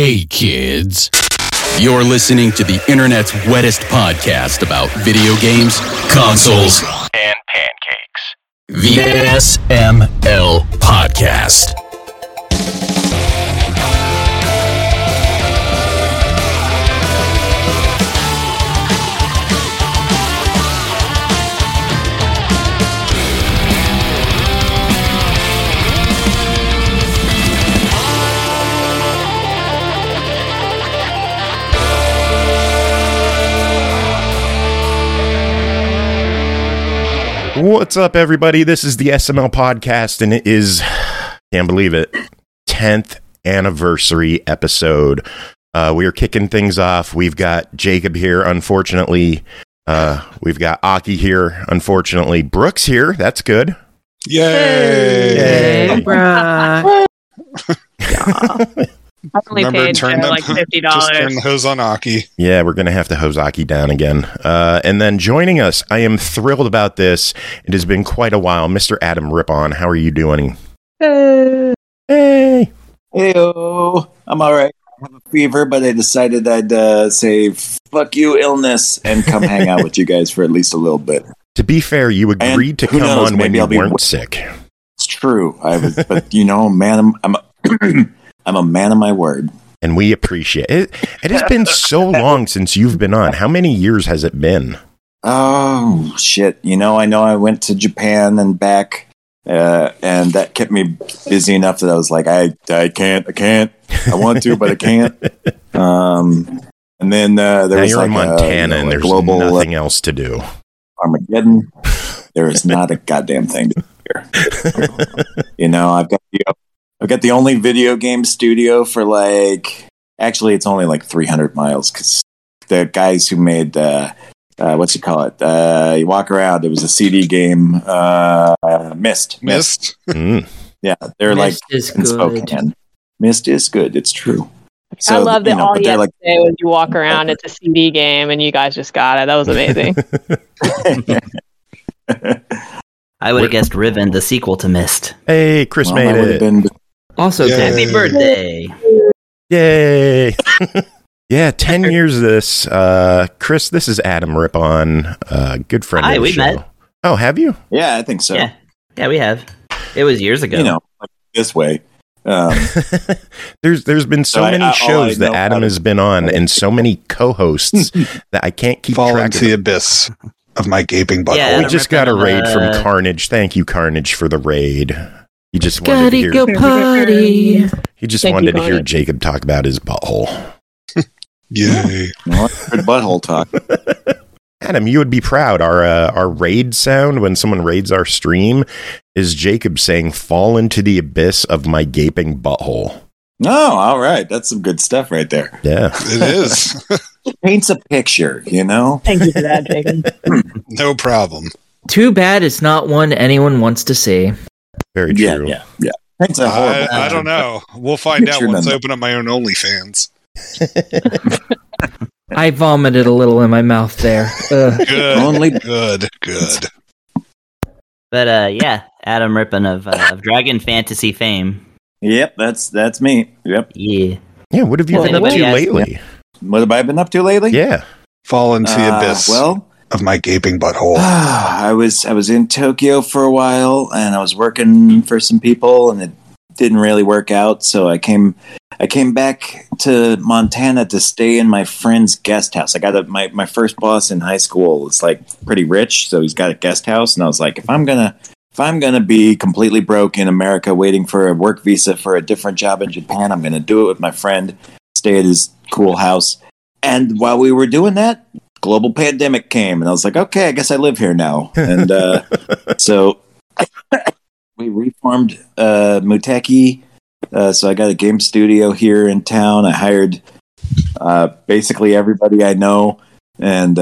Hey kids, you're listening to the internet's wettest podcast about video games, consoles, and pancakes. The SML Podcast. What's up, everybody? This is the SML Podcast, and it is, can't believe it, 10th anniversary episode. We are kicking things off. We've got Jacob here, unfortunately. We've got Aki here, unfortunately. Brooks here. That's good. Yay! Yay. I only Remember, paid turn like $50. Just turn the hose on Aki. Yeah, we're going to have to hose Aki down again. And then joining us, I am thrilled about this. It has been quite a while. Mr. Adam Rippon, how are you doing? Hey. Hey! Heyo, I'm all right. I have a fever, but I decided I'd say fuck you, illness, and come hang out with you guys for at least a little bit. To be fair, you agreed to who come knows, on when maybe you I'll be weren't sick. It's true. I was, but you know, man, I'm I'm a man of my word. And we appreciate it. It has been so long since you've been on. How many years has it been? Oh shit! You know I went to Japan and back, and that kept me busy enough that I was like, I can't. I want to, but I can't. And then there Now was you're like in Montana, and a there's global nothing else to do. Armageddon. There is not a goddamn thing to do here. You know, I've got the only video game studio for actually it's only like 300 miles because the guys who made what's you call it? You walk around. It was a CD game. Myst. Mm. Yeah, they're Myst like is in good. Spokane. Myst is good. It's true. I love that all but you they're have like to say was you walk around, it's a CD game, and you guys just got it. That was amazing. I would have guessed Riven, the sequel to Myst. Hey, Chris Well, made I would've it. been- Also, Yay. happy birthday! Yay! Yeah, 10 years of this. Chris, this is Adam Rippon, good friend Hi, of the we show. met. Oh, have you? Yeah, I think so. Yeah, we have. It was years ago. You know, like this way. There's been so So many all I shows that know Adam about has been on, and so many co-hosts that I can't keep Fall track into of. the abyss of my gaping butthole. Yeah, We Adam just got a Rippon, raid from Carnage. Thank you, Carnage, for the raid. He just wanted Gotta to hear. go party. He just Thank wanted you, to hear Carnage. Jacob talk about his butthole. Yay. Well, good butthole talk. Adam, you would be proud. Our raid sound when someone raids our stream is Jacob saying, "Fall into the abyss of my gaping butthole." No, all right. That's some good stuff right there. Yeah. It is. Paints a picture, you know? Thank you for that, Jacob. No problem. Too bad it's not one anyone wants to see. Very Yeah, true. yeah. Paints a horrible I don't know. We'll find out Picture once I them. open up my own OnlyFans. I vomited a little in my mouth there. Ugh. Good. Only- Good. But yeah, Adam Rippon of Dragon Fantasy fame. Yep, that's me. Yep. Yeah. Yeah. What have you Well, been up anybody to else? lately? What have I been up to lately? Yeah. Fall into the abyss Well, of my gaping butthole. I was in Tokyo for a while, and I was working for some people, and it didn't really work out. So I came back to Montana to stay in my friend's guest house. I got my first boss in high school is like pretty rich, so he's got a guest house, and I was like, if I'm gonna be completely broke in America waiting for a work visa for a different job in Japan, I'm gonna do it with my friend, stay at his cool house. And while we were doing that, global pandemic came, and I was like, okay, I guess I live here now. And so we reformed Muteki. So I got a game studio here in town. I hired basically everybody I know, and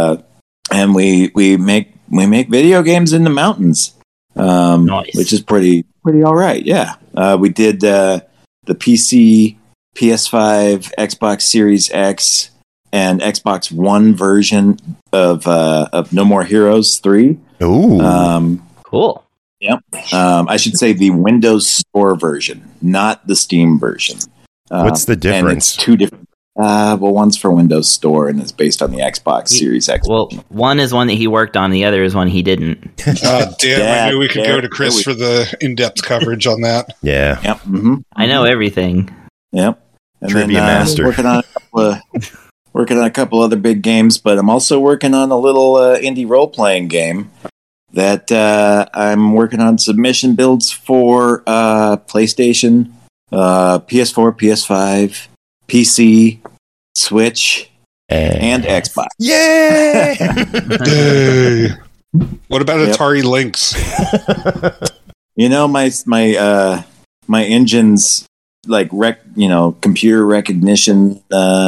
we make video games in the mountains, Nice. which is pretty all right. Yeah, we did the PC, PS5, Xbox Series X, and Xbox One version of No More Heroes 3. Ooh. Cool. I should say the Windows Store version, not the Steam version. What's the And difference? it's two different. Well, one's for Windows Store and is based on the Xbox Series X. Well, one is one that he worked on. The other is one he didn't. Damn, Yeah, I knew we could yeah, go to Chris we- for the in-depth coverage on that. Yeah. Yep. Mm-hmm. I know everything. Yep. And Trivia master. working on a couple other big games, but I'm also working on a little indie role-playing game that I'm working on submission builds for PlayStation, PS4, PS5, PC, Switch, and Xbox. Yay! Hey. What about Yep. Atari Lynx? You know, my engine's like computer recognition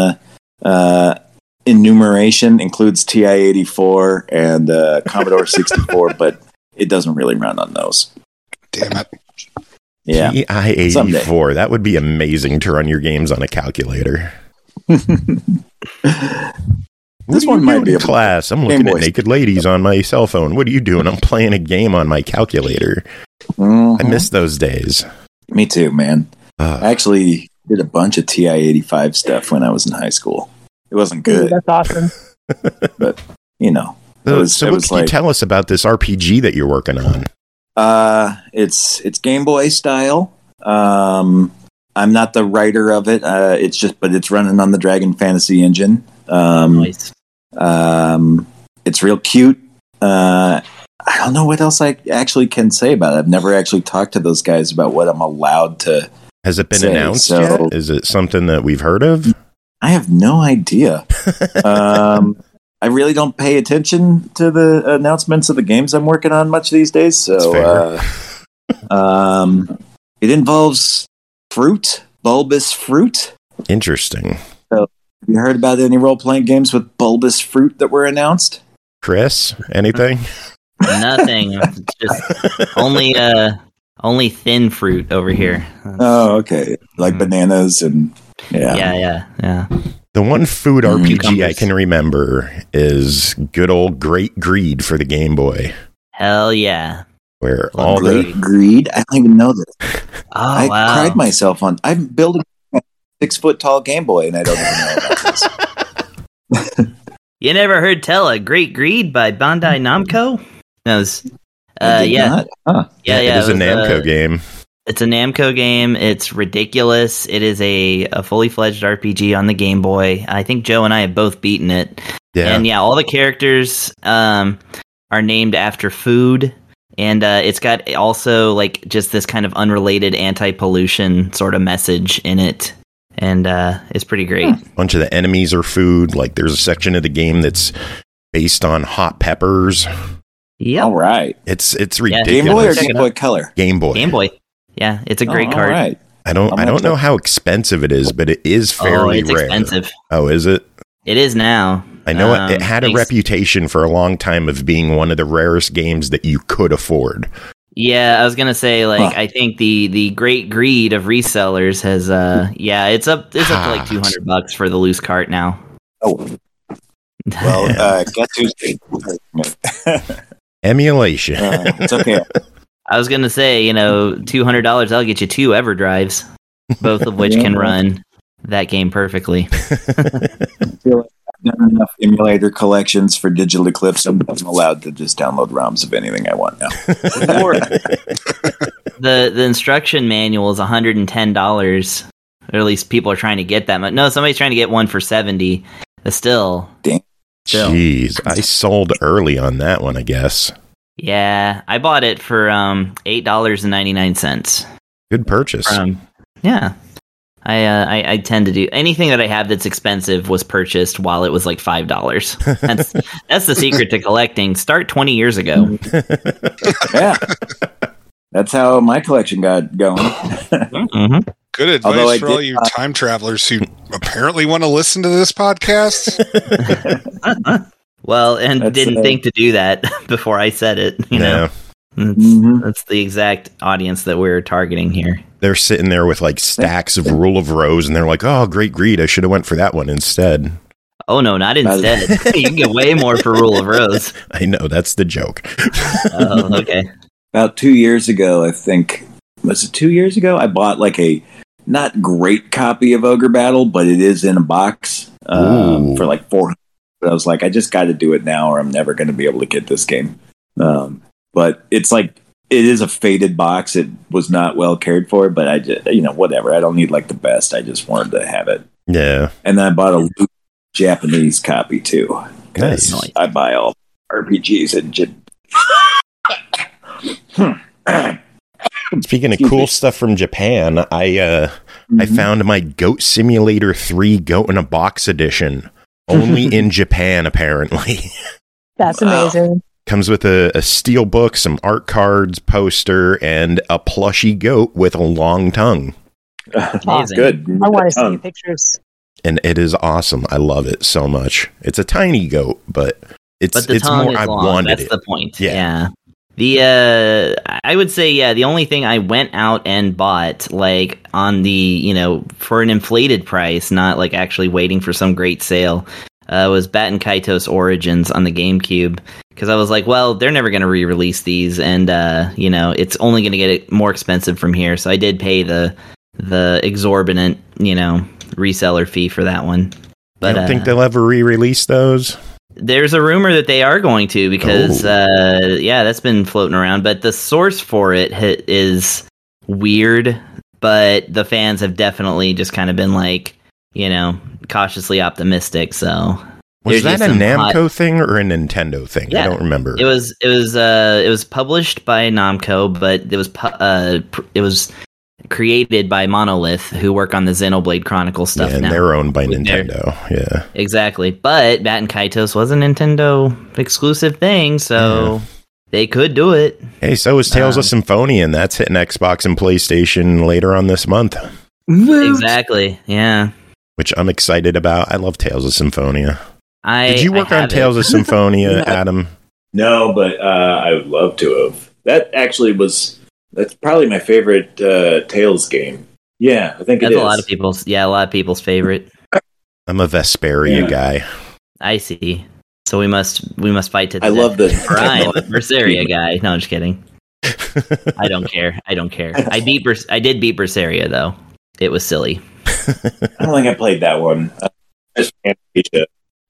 enumeration includes TI-84 and Commodore 64, but it doesn't really run on those. Damn it. Yeah. TI-84. That would be amazing to run your games on a calculator. This one might be a a class. I'm Game looking at Boy. naked ladies on my cell phone. What are you doing? I'm playing a game on my calculator. Mhm. I miss those days. Me too, man. I actually did a bunch of TI-85 stuff when I was in high school. It wasn't good, That's awesome. but you know, So, it was what can you like tell us about this RPG that you're working on? it's Game Boy style. I'm not the writer of it. But it's running on the Dragon Fantasy engine. Nice. It's real cute. I don't know what else I actually can say about it. I've never actually talked to those guys about what I'm allowed to. Has it been Say, announced so- yet? Is it something that we've heard of? I have no idea. I really don't pay attention to the announcements of the games I'm working on much these days. So, it involves fruit, bulbous fruit. Interesting. Have you heard about any role-playing games with bulbous fruit that were announced? Chris, anything? Nothing. It's just only thin fruit over here. Oh, okay. Like bananas and Yeah. The one food RPG I Cucumbers. can remember is good old Great Greed for the Game Boy, Hell yeah. where Love all the Great Greed. I don't even know this. Oh, I wow. pride myself on. I'm building a 6-foot tall Game Boy, and I don't even know about this. You never heard tell a Great Greed by Bandai Namco? That was, I did yeah. not. Huh. Yeah, it is a was, Namco game. It's a Namco game. It's ridiculous. It is a fully fledged RPG on the Game Boy. I think Joe and I have both beaten it. Yeah, And yeah, all the characters are named after food. And it's got also like just this kind of unrelated anti-pollution sort of message in it. And it's pretty great. a bunch of the enemies are food. Like there's a section of the game that's based on hot peppers. Yep. All right. It's Game Boy or ridiculous. Game Boy Color? Game Boy. Game Boy. Yeah, it's a great all card. right. I don't I'm gonna know check- how expensive it is, but it is fairly it's rare. expensive. Oh, is it? It is now. I know it had a thanks- reputation for a long time of being one of the rarest games that you could afford. Yeah, I was gonna say like Huh. I think the great greed of resellers has it's up to like $200 for the loose cart now. Oh, well, guess who's Emulation. it's okay. I was gonna say, $200 that'll get you 2 EverDrives, both of which can run that game perfectly. Not enough emulator collections for Digital Eclipse. I'm allowed to just download ROMs of anything I want now. Or the instruction manual is $110, or at least people are trying to get that much. No, somebody's trying to get one for $70. But still, Still. Jeez, I sold early on that one, I guess. yeah, I bought it for $8.99. Good purchase. Yeah. I tend to do anything that I have that's expensive was purchased while it was like $5. That's the secret to collecting. Start 20 years ago. Yeah. That's how my collection got going. Mm-hmm. Good advice Although I for all did you time travelers who apparently want to listen to this podcast. Well, and That's, didn't think to do that before I said it. You know, Mhm. that's the exact audience that we're targeting here. They're sitting there with like stacks of Rule of Rose, and they're like, "Oh, Great Greed! I should have went for that one instead." Oh no, not instead. You can get way more for Rule of Rose. I know that's the joke. Oh, okay. About 2 years ago, I think. Was it 2 years ago? I bought like a not great copy of Ogre Battle, but it is in a box for like $400. But I was like, I just got to do it now, or I'm never going to be able to get this game. But it's like, it is a faded box. It was not well cared for, but I just, whatever. I don't need like the best. I just wanted to have it. Yeah. And then I bought a Japanese copy too. Nice. I buy all RPGs and Speaking of cool stuff from Japan, I found my Goat Simulator 3 Goat in a Box edition only in Japan, apparently. That's amazing. Comes with a steel book, some art cards, poster, and a plushy goat with a long tongue. Amazing. Good. I want to see pictures. And it is awesome. I love it so much. It's a tiny goat, but it's tongue more is I long. wanted That's it. the point. Yeah. I would say, the only thing I went out and bought, like, on the, for an inflated price, not, like, actually waiting for some great sale, was Baten Kaitos Origins on the GameCube. Because I was like, well, they're never going to re-release these, and, it's only going to get more expensive from here. So I did pay the exorbitant, reseller fee for that one. But I don't think they'll ever re-release those. There's a rumor that they are going to, because that's been floating around. But the source for it is weird, but the fans have definitely just kind of been like, cautiously optimistic. So was that a Namco thing or a Nintendo thing? Yeah, I don't remember. It was published by Namco, but it was created by Monolith, who work on the Xenoblade Chronicle stuff and now. they're owned by Nintendo. Yeah, exactly. But Baten Kaitos was a Nintendo exclusive thing, so they could do it. Hey, so is Tales of Symphonia, and that's hitting Xbox and PlayStation later on this month. Exactly. Yeah. Which I'm excited about. I love Tales of Symphonia. Did you work on it. Tales of Symphonia, Adam? No, but I would love to have. That's probably my favorite Tales game. Yeah, I think That's it is. a lot of people's favorite. I'm a Vesperia guy. I see. So we must fight to the I death. love the I'm a Berseria guy. No, I'm just kidding. I don't care. I did beat Berseria though. It was silly. I don't think I played that one. Just Fantasia.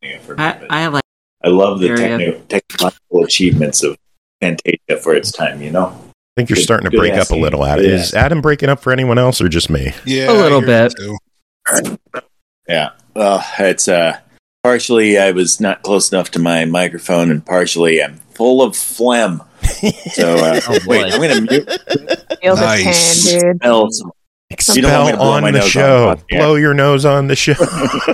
I love the Area. technological achievements of Fantasia for its time. I think you're starting to Good break ass up a little, Adam. game. Is Adam breaking up for anyone else or just me? Yeah, A little I hear bit. you too. Yeah. Well, it's partially I was not close enough to my microphone, and partially I'm full of phlegm. So Oh, boy. wait, I'm gonna mute. Feel the Nice. pain, dude. Smell some- You don't want me to Expel blow my on the nose show. on the podcast. Blow your nose on the show.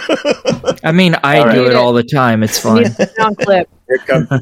I mean, I All do right. it all the time. It's You fine. need a sound clip. Here it comes.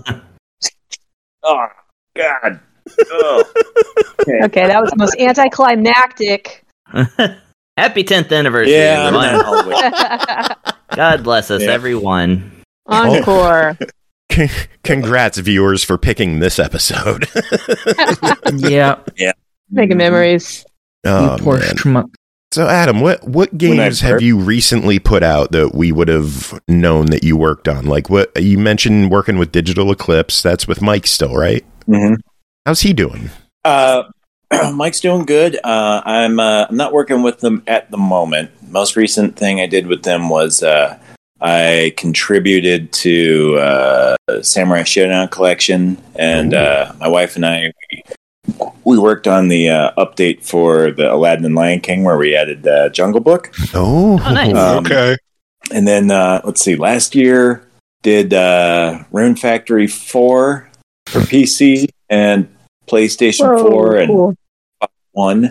Oh God. Oh. Okay, that was the most anticlimactic. Happy 10th anniversary, Yeah. I'm everyone. not all the way- God bless us, Yeah. everyone. Encore. Congrats, viewers, for picking this episode. Yeah. Making memories. Oh, You poor man. schmuck. So, Adam, what games have you recently put out that we would have known that you worked on? Like, what you mentioned working with Digital Eclipse. That's with Mike still, right? Mhm. How's he doing? Mike's doing good. I'm not working with them at the moment. Most recent thing I did with them was I contributed to Samurai Showdown Collection, and my wife and I we worked on the update for the Aladdin and Lion King, where we added Jungle Book. Oh, nice. Okay. And then let's see, last year did Rune Factory 4 for PC and PlayStation 4 and cool. 1.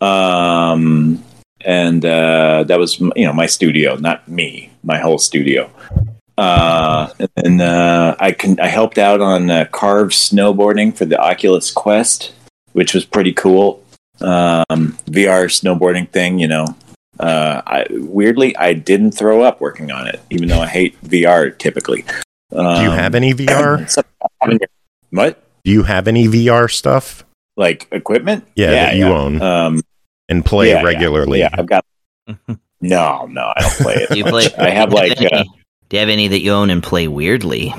And that was my studio, not me, my whole studio. And I helped out on Carve snowboarding for the Oculus Quest, which was pretty cool. VR snowboarding thing, weirdly, I didn't throw up working on it, even though I hate VR typically. do you have any VR? What? Do you have any VR stuff? Like equipment? Yeah, that you own and play yeah, regularly. Yeah, I've got. No, I don't play it. Do you play? I have like. Do you have any that you own and play weirdly?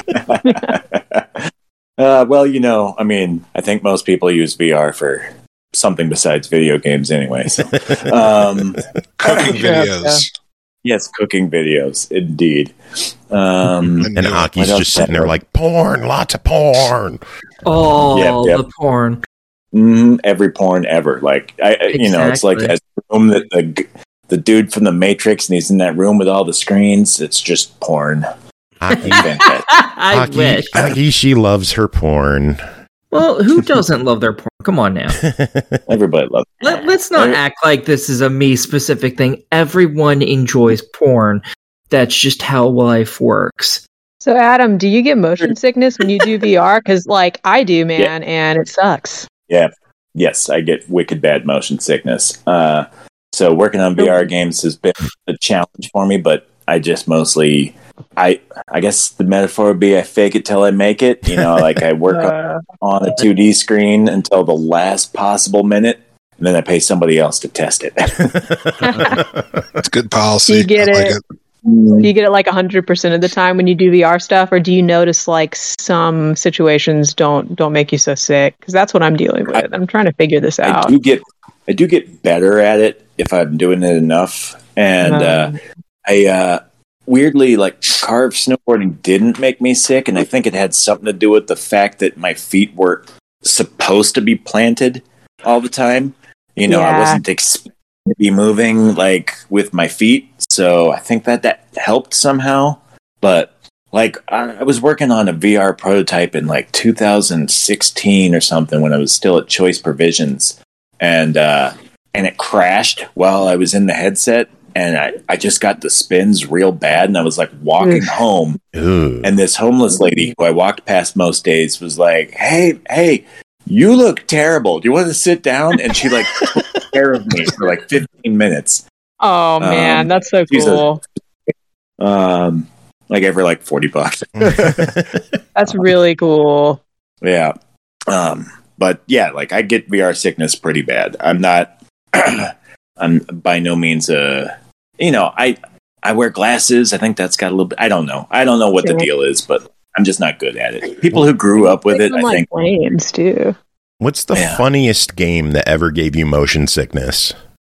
Well, I think most people use VR for something besides video games anyway. So, Cooking videos. yes, cooking videos, indeed. And Aki's just sitting there like, porn, lots of porn. Oh, Yep. the porn. Every porn ever. Like, it's like Exactly. that room that the dude from the Matrix, and he's in that room with all the screens. It's just porn. Aki, Fantastic. I wish. Aki, she loves her porn. Well, who doesn't love their porn? Come on now. Everybody loves it. Let's not act like this is a me-specific thing. Everyone enjoys porn. That's just how life works. So, Adam, do you get motion sickness when you do VR? Because, like, I do, man, and it sucks. Yeah. Yes, I get wicked bad motion sickness. So working on VR games has been a challenge for me, but I just mostly, I guess the metaphor would be I fake it till I make it. Like I work on a 2D screen until the last possible minute, and then I pay somebody else to test it. It's good policy. Do you get I like it? Do you get it like 100% of the time when you do VR stuff, or do you notice like some situations don't make you so sick? Because that's what I'm dealing with. I'm trying to figure this out. I do get better at it if I'm doing it enough, and I weirdly like carved snowboarding didn't make me sick, and I think it had something to do with the fact that my feet were supposed to be planted all the time. I wasn't expecting to be moving like with my feet, so I think that helped somehow. But like I was working on a VR prototype in like 2016 or something when I was still at Choice Provisions, and it crashed while I was in the headset, and I just got the spins real bad, and I was like walking home, and this homeless lady who I walked past most days was like, hey, you look terrible. Do you want to sit down? And she like took care of me for like 15 minutes. Oh man, that's so cool. I gave her like $40. That's really cool. Yeah. But yeah, like I get VR sickness pretty bad. I'm not, I'm by no means I wear glasses. I think that's got a little bit, I don't know what the deal is, but I'm just not good at it. People who grew up with it, I think. Planes too. What's the funniest game that ever gave you motion sickness?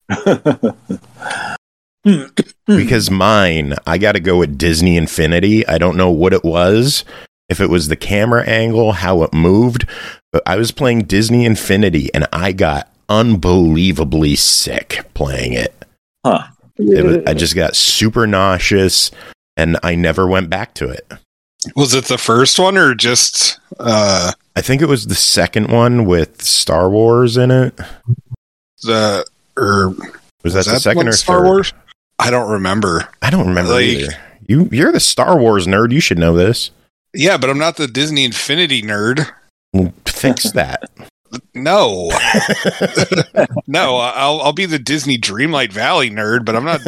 Because mine, I got to go with Disney Infinity. I don't know what it was, if it was the camera angle, how it moved, but I was playing Disney Infinity and I got unbelievably sick playing it. Huh. I just got super nauseous and I never went back to it. Was it the first one or just I think it was the second one with Star Wars in it. was that the second one or Star third? Wars? I don't remember. I don't remember either. You're the Star Wars nerd. You should know this. Yeah, but I'm not the Disney Infinity nerd. Well, fix that. No, no, I'll be the Disney Dreamlight Valley nerd, but I'm not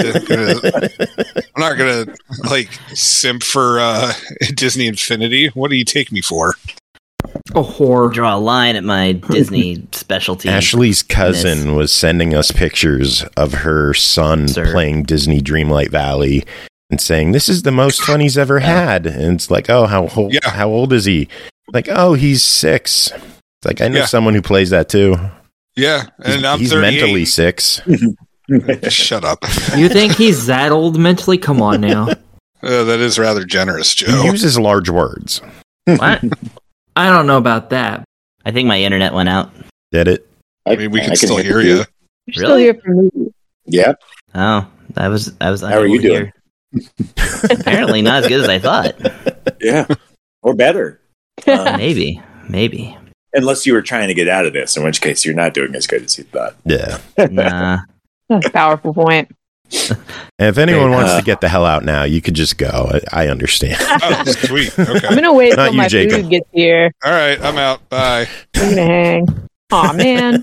gonna like simp for Disney Infinity. What do you take me for? A whore. Draw a line at my Disney specialty. Ashley's cousin was sending us pictures of her son playing Disney Dreamlight Valley and saying, "This is the most fun he's ever had." And it's like, "Oh, how old is he?" Like, "Oh, he's 6." It's like, I know someone who plays that too. Yeah, and he's 38. mentally 6. Shut up. You think he's that old mentally? Come on now. That is rather generous, Joe. He uses large words. What? I don't know about that. I think my internet went out. Did it? I mean, we can still hear you. You're still here for me. Yeah. Oh, I was. How are you doing? Apparently not as good as I thought. Yeah, or better. Maybe. Unless you were trying to get out of this, in which case you're not doing as good as you thought. Yeah. Nah. That's a powerful point. And if anyone wants to get the hell out now, you could just go. I understand. Oh, sweet. Okay. I'm gonna wait Not till you, my Jacob. food gets here. All right, I'm out. Bye. I'm gonna hang. Aw, man.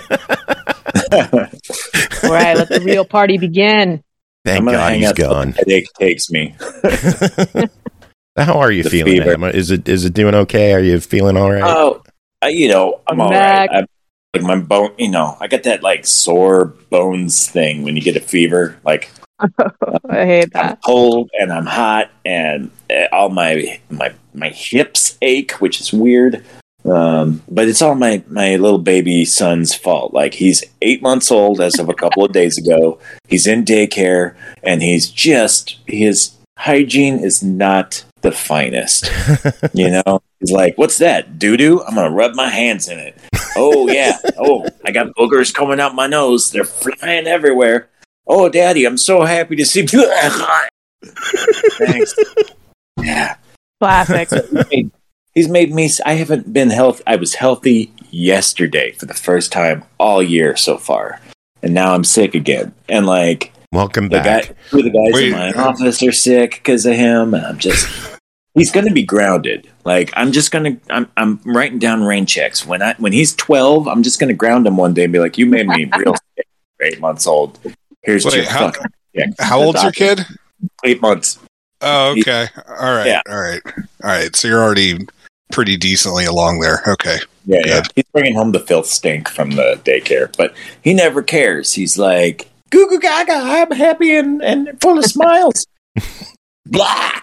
All right, let the real party begin. Thank I'm gonna God hang he's out till gone. the headache takes me. How are you The feeling, fever. Emma? Is it doing okay? Are you feeling all right? Oh, I'm all back. right. Like my bone, I got that like sore bones thing when you get a fever. Like I hate I'm that. cold and I'm hot and all my hips ache, which is weird. But it's all my little baby son's fault. Like, he's 8 months old as of a couple of days ago. He's in daycare, and his hygiene is not the finest. You know, he's like, "What's that? Doo-doo? I'm gonna rub my hands in it." Oh yeah. Oh, I got boogers coming out my nose. They're flying everywhere. Oh, Daddy, I'm so happy to see you. Thanks. Yeah. Classic. He's made me. I haven't been healthy. I was healthy yesterday for the first time all year so far, and now I'm sick again. And like, welcome back. Two of the guys in my office are sick because of him. And he's going to be grounded. Like, I'm writing down rain checks when he's 12. I'm just going to ground him one day and be like, "You made me real sick. 8 months old. Here's your fucking check." How old's your kid? 8 months. Oh, okay. All right. Yeah. All right. So you're already pretty decently along there. Okay. Yeah, yeah. He's bringing home the filth stink from the daycare, but he never cares. He's like, "Goo goo gaga, I'm happy and full of smiles." Blah.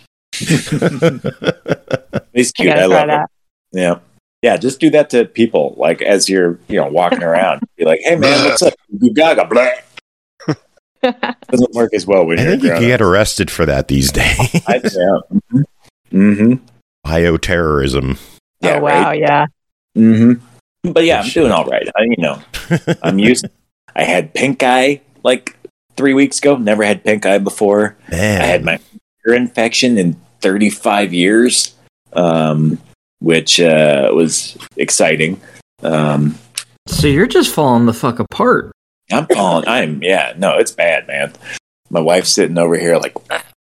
He's cute. I love him. Yeah. Yeah, just do that to people, like, as you're, walking around. Be like, "Hey man, what's up? Goo gaga, blah." Doesn't work as well when I think you can get arrested for that these days. Yeah. Mm-hmm. Bioterrorism. Yeah, oh wow, right? yeah. Mm-hmm. But yeah, I'm doing all right. I'm used. I had pink eye like 3 weeks ago. Never had pink eye before. Man. I had my ear infection in 35 years, which was exciting. So you're just falling the fuck apart. It's bad, man. My wife's sitting over here like.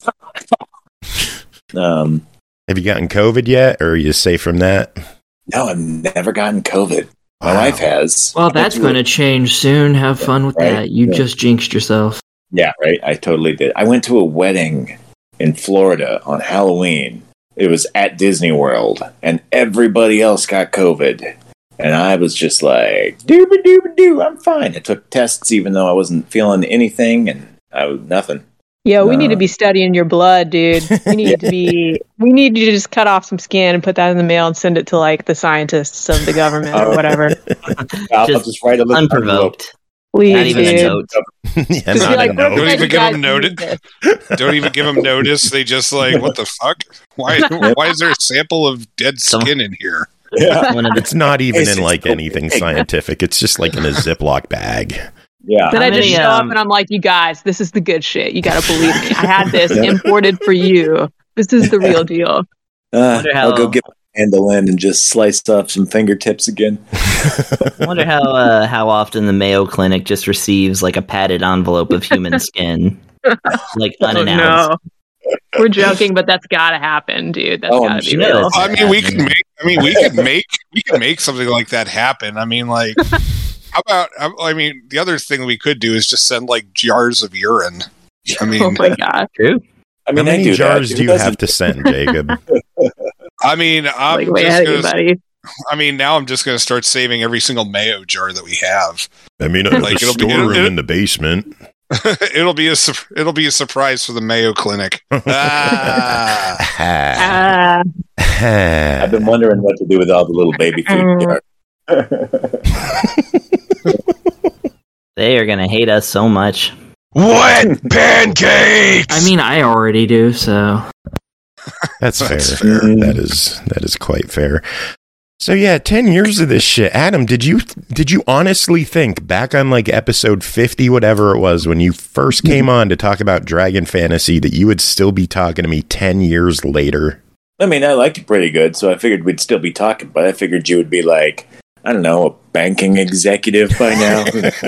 Have you gotten COVID yet, or are you safe from that? No, I've never gotten COVID. My wife has. Well, that's going to change soon. Have fun with that. You just jinxed yourself. Yeah, right. I totally did. I went to a wedding in Florida on Halloween. It was at Disney World, and everybody else got COVID. And I was just like, doo-ba-doo-ba-doo, I'm fine. I took tests even though I wasn't feeling anything, and I was nothing. Yo, we need to be studying your blood, dude. We need you to just cut off some skin and put that in the mail and send it to like the scientists of the government or whatever. I'll just write a little unprovoked. Please, not even dude. a note. Don't even give them notice. Don't even give them notice. They just like, what the fuck? Why is there a sample of dead skin in here? Yeah. It's not even in like anything scientific. It's just like in a Ziploc bag. Yeah. Then I just show up and I'm like, "You guys, this is the good shit. You got to believe me. I had this imported for you. This is the real deal." I'll go get my mandolin and just slice off some fingertips again. I wonder how often the Mayo Clinic just receives like a padded envelope of human skin, like unannounced. No. We're joking, but that's got to happen, dude. That's got to be real. I mean, we could make something like that happen. I mean, like, how about? I mean, the other thing we could do is just send like jars of urine. I mean, oh my god, true. I mean, how many jars do you have to send, Jacob? I mean, I'm like, way ahead of you, buddy. I mean, now I'm just going to start saving every single mayo jar that we have. I mean, like, the storeroom in the basement. It'll be a surprise for the Mayo Clinic. I've been wondering what to do with all the little baby food jars. They are gonna hate us so much. What pancakes? I mean, I already do. So that's fair. That is quite fair. So yeah, 10 years of this shit. Adam, did you honestly think back on like episode 50, whatever it was, when you first came on to talk about Dragon Fantasy, that you would still be talking to me 10 years later? I mean, I liked it pretty good, so I figured we'd still be talking, but I figured you would be like, I don't know, a banking executive by now.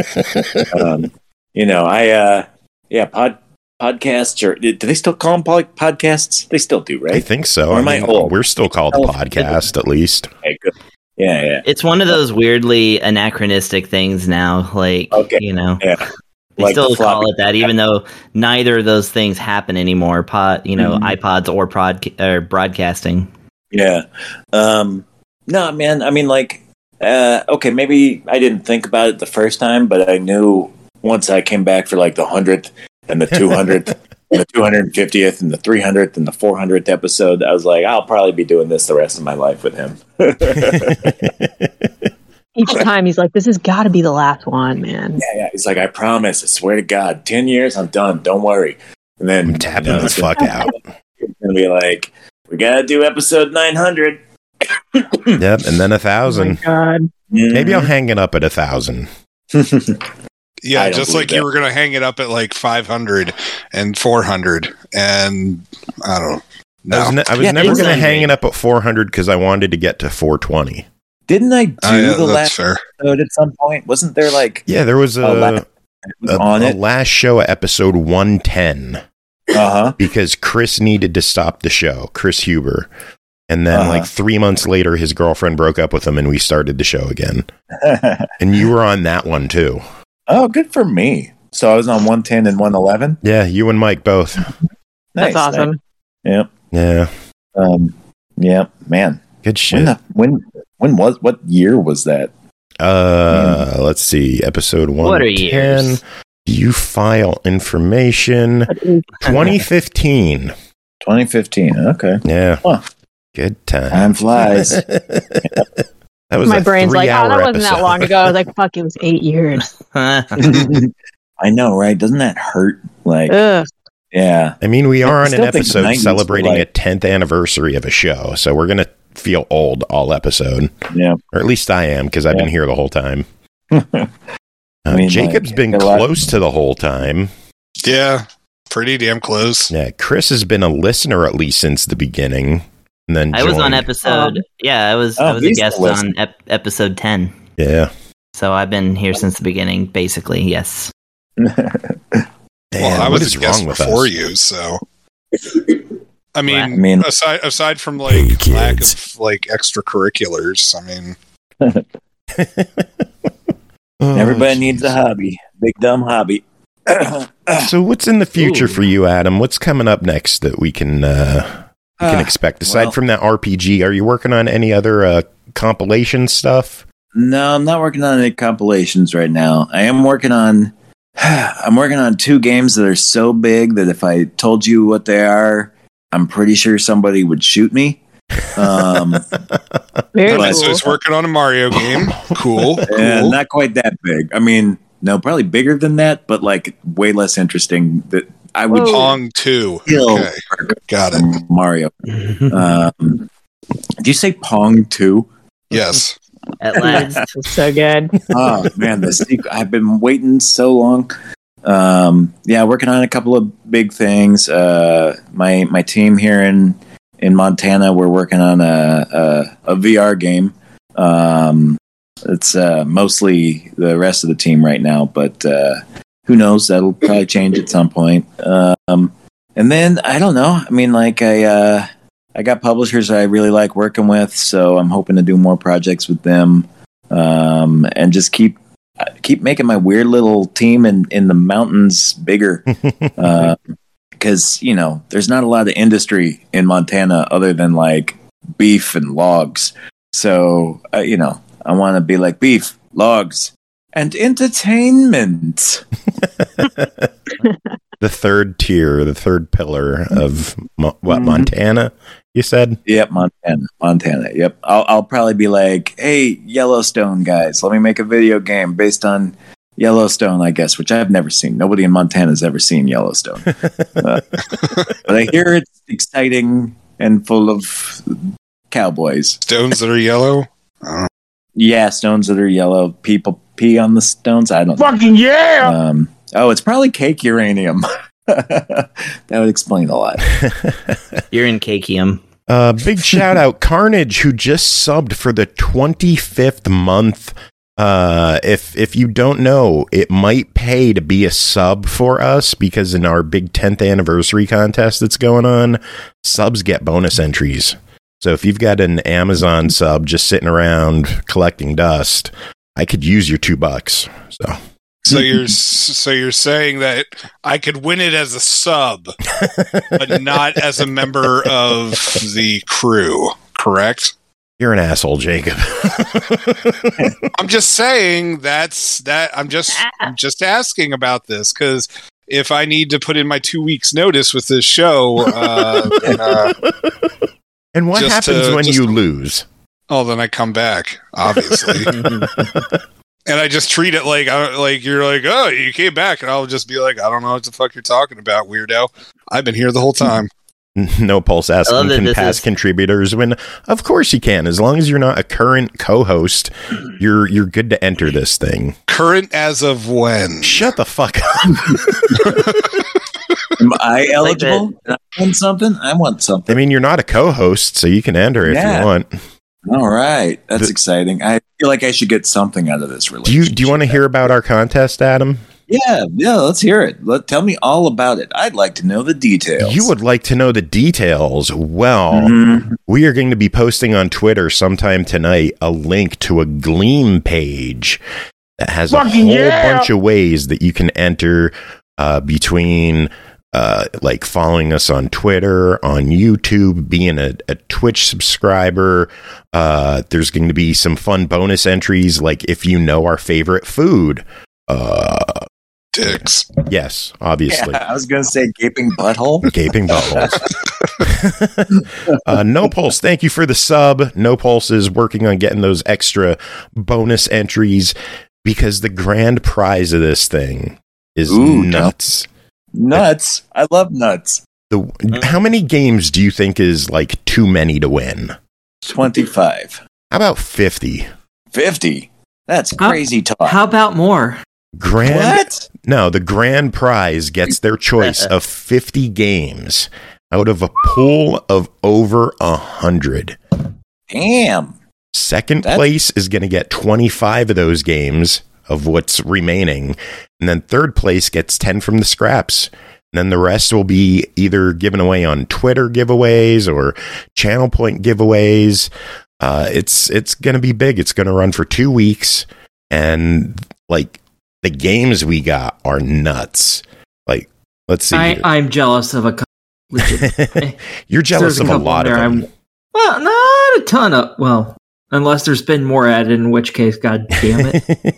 Podcasts, or do they still call them podcasts? They still do, right? I think so. Or am I old? We're still called a podcast, at least. Okay, good. Yeah. It's one of those weirdly anachronistic things now. Like, Yeah. They Like still the call it that, even though neither of those things happen anymore. iPods or broadcasting. Yeah. No, man. I mean, like, okay, maybe I didn't think about it the first time, but I knew once I came back for like the 100th and the 200th the 250th and the 300th and the 400th episode. I was like, I'll probably be doing this the rest of my life with him. Each time he's like, this has got to be the last one, man. Yeah. He's like, I promise. I swear to God, 10 years, I'm done. Don't worry. And then I'm tapping the fuck out. It's going to be like, we got to do episode 900. Yep, and then 1,000. Oh my God. Maybe I'll hang it up at 1,000. Yeah, I don't just like believe you that. were going to hang it up at like 500 and 400, and I don't know. I was Yeah, never it's going to not hang great. it up at 400 because I wanted to get to 420. Didn't I do Yeah, the that's last fair. episode at some point? Wasn't there like Yeah, there was a on it? last show at episode 110 Uh because Chris needed to stop the show, Chris Huber. And then, Uh-huh. like 3 months later, his girlfriend broke up with him, and we started the show again. huh. And you were on that one too. Oh, good for me. So I was on 110 and 111. Yeah, you and Mike both. That's awesome. Nice. Yeah, Yeah, man. good shit. When what year was that? Let's see, episode What are 110. years? View file information. 2015. 2015. Okay. Yeah. Huh. Good time. Time flies. That was My a brain's like, oh, 3-hour that wasn't that episode. long ago. I was like, fuck, it was 8 years. I know, right? Doesn't that hurt? Like, Ugh. yeah. I mean, we are I on still an think the episode 90s celebrating were like- a 10th anniversary of a show, so we're going to feel old all episode. Yeah. Or at least I am, because I've been here the whole time. I mean, Jacob's like, been a lot- close to the whole time. Yeah, pretty damn close. Yeah, Chris has been a listener at least since the beginning. And then I was on joined. episode. I was a he's guest the listener. on episode 10. Yeah. So I've been here since the beginning, basically. Yes. Man, Well, I what was is a guest wrong with before us? you, so. I I mean, mean- aside from Hey, like lack kids. of like extracurriculars, I mean, Oh, Everybody needs a hobby. Big dumb hobby. So what's in the future Ooh. for you, Adam? What's coming up next that we can expect? Aside well- from that RPG, are you working on any other compilation stuff? No, I'm not working on any compilations right now. I am working on I'm working on 2 games that are so big that if I told you what they are, I'm pretty sure somebody would shoot me. Very But- so cool. he's working on a Mario game. Cool. And not quite that big. I mean, no, probably bigger than that, but like way less interesting. That I would Whoa. Pong 2. kill Okay, got it. Mario. Did you say Pong 2? Yes. At last. So good. Oh man, the sequel! I've been waiting so long. Yeah, working on a couple of big things. My team here in Montana, we're working on a VR game. It's mostly the rest of the team right now, but who knows? That'll probably change at some point. And then I don't know. I mean, like I got publishers I really like working with, so I'm hoping to do more projects with them, and just keep making my weird little team in the mountains bigger. Because there's not a lot of industry in Montana other than like beef and logs. So I want to be like beef, logs, and entertainment. The third tier, the third pillar of Montana, you said? Yep, Montana. Yep, I'll probably be like, hey, Yellowstone guys, let me make a video game based on Yellowstone, I guess, which I've never seen. Nobody in Montana has ever seen Yellowstone, but I hear it's exciting and full of cowboys. Stones that are yellow. Yeah, stones that are yellow. People pee on the stones. I don't know. Fucking yeah! It's probably cake uranium. That would explain a lot. You're in Cakium. Big shout out Carnage, who just subbed for the 25th month. If you don't know, it might pay to be a sub for us because in our big 10th anniversary contest that's going on, subs get bonus entries. So if you've got an Amazon sub just sitting around collecting dust, I could use your $2. So you're saying that I could win it as a sub, but not as a member of the crew, correct? You're an asshole, Jacob. I'm just saying I'm just asking about this because if I need to put in my 2 weeks notice with this show, And what happens when you lose? Oh, then I come back, obviously. And I just treat it like you're like, oh, you came back, and I'll just be like, I don't know what the fuck you're talking about, weirdo. I've been here the whole time. No Pulse asking, can past contributors win? Of course you can. As long as you're not a current co-host, you're good to enter this thing. Current as of when? Shut the fuck up. Am I eligible? Did I want something? I want something. I mean, you're not a co-host, so you can enter if you want. All right. That's exciting. I feel like I should get something out of this relationship. Do you want to hear about our contest, Adam? Yeah, let's hear it. Tell me all about it. I'd like to know the details. You would like to know the details. Well, we are going to be posting on Twitter sometime tonight a link to a Gleam page that has a whole bunch of ways that you can enter between like following us on Twitter, on YouTube, being a Twitch subscriber. There's going to be some fun bonus entries, like if you know our favorite food. Dicks. Yes, obviously. Yeah, I was going to say gaping butthole. Gaping buttholes. No Pulse, thank you for the sub. No Pulse is working on getting those extra bonus entries because the grand prize of this thing is nuts. Nuts. I love nuts. How many games do you think is like too many to win? 25. How about 50? 50? That's crazy talk. How about more? What? No, the grand prize gets their choice of 50 games out of a pool of over 100. Damn. Second place is going to get 25 of those games of what's remaining. And then third place gets 10 from the scraps. And then the rest will be either given away on Twitter giveaways or Channel Point giveaways. It's going to be big. It's going to run for 2 weeks. And like the games we got are nuts. Like, let's see. I'm jealous of a You're jealous of a lot of them. Well, not a ton of. Well, unless there's been more added, in which case, god damn it.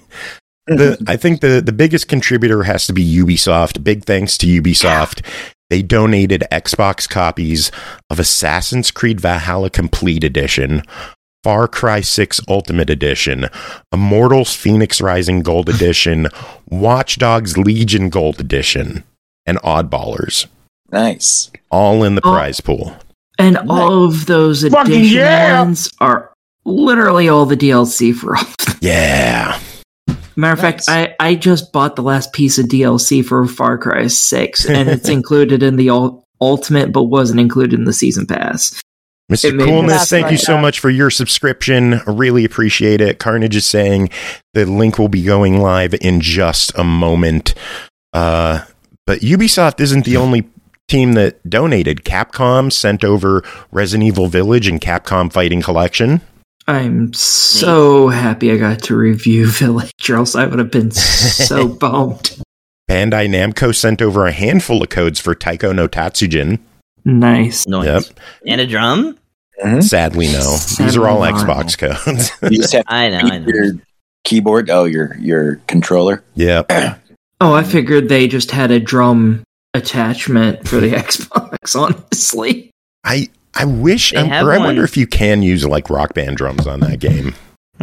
I think the biggest contributor has to be Ubisoft. Big thanks to Ubisoft. They donated Xbox copies of Assassin's Creed Valhalla Complete Edition, Far Cry 6 Ultimate Edition, Immortals Phoenix Rising Gold Edition, Watch Dogs Legion Gold Edition, and Oddballers. Nice. All in the prize pool. And all of those edition ones are literally all the DLC for all of them. Yeah. Matter of fact, I just bought the last piece of DLC for Far Cry 6, and it's included in the Ultimate, but wasn't included in the Season Pass. Mr. Coolness, thank you so much for your subscription. I really appreciate it. Carnage is saying the link will be going live in just a moment. But Ubisoft isn't the only team that donated. Capcom sent over Resident Evil Village and Capcom Fighting Collection. I'm so happy I got to review Village, or else I would have been so bummed. Bandai Namco sent over a handful of codes for Taiko no Tatsujin. Nice. Yep. And a drum? Mm-hmm. Sadly, no. These are all Xbox codes. You just have I know. your keyboard. Oh, your controller. Yeah. Oh, I figured they just had a drum attachment for the Xbox, honestly. I wish, I wonder if you can use like Rock Band drums on that game.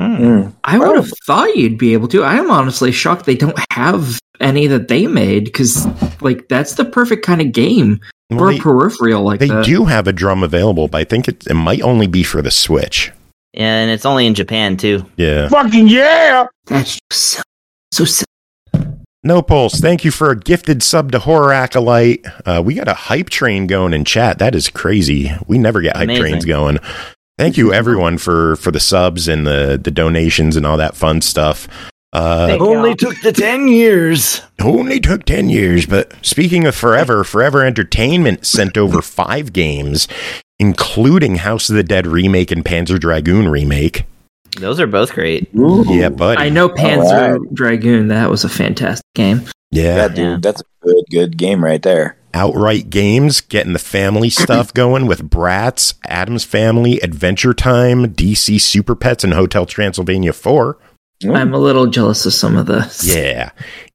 I would have thought you'd be able to. I am honestly shocked they don't have any that they made, because like that's the perfect kind of game for a peripheral like that. They do have a drum available, but I think it might only be for the Switch. Yeah, and it's only in Japan too. Yeah. Fucking yeah! That's so silly. No Pulse, thank you for a gifted sub to Horror Acolyte. We got a hype train going in chat. That is crazy. We never get hype trains going. Thank you, everyone, for the subs and the donations and all that fun stuff. Only took the 10 years. Only took 10 years. But speaking of Forever Entertainment sent over 5 games, including House of the Dead remake and Panzer Dragoon remake. Those are both great. Ooh. Yeah, buddy. I know Panzer Dragoon. That was a fantastic game. Yeah, dude, that's a good game right there. Outright Games getting the family stuff going with Bratz, Addams Family, Adventure Time, DC Super Pets, and Hotel Transylvania 4. I'm a little jealous of some of this. Yeah.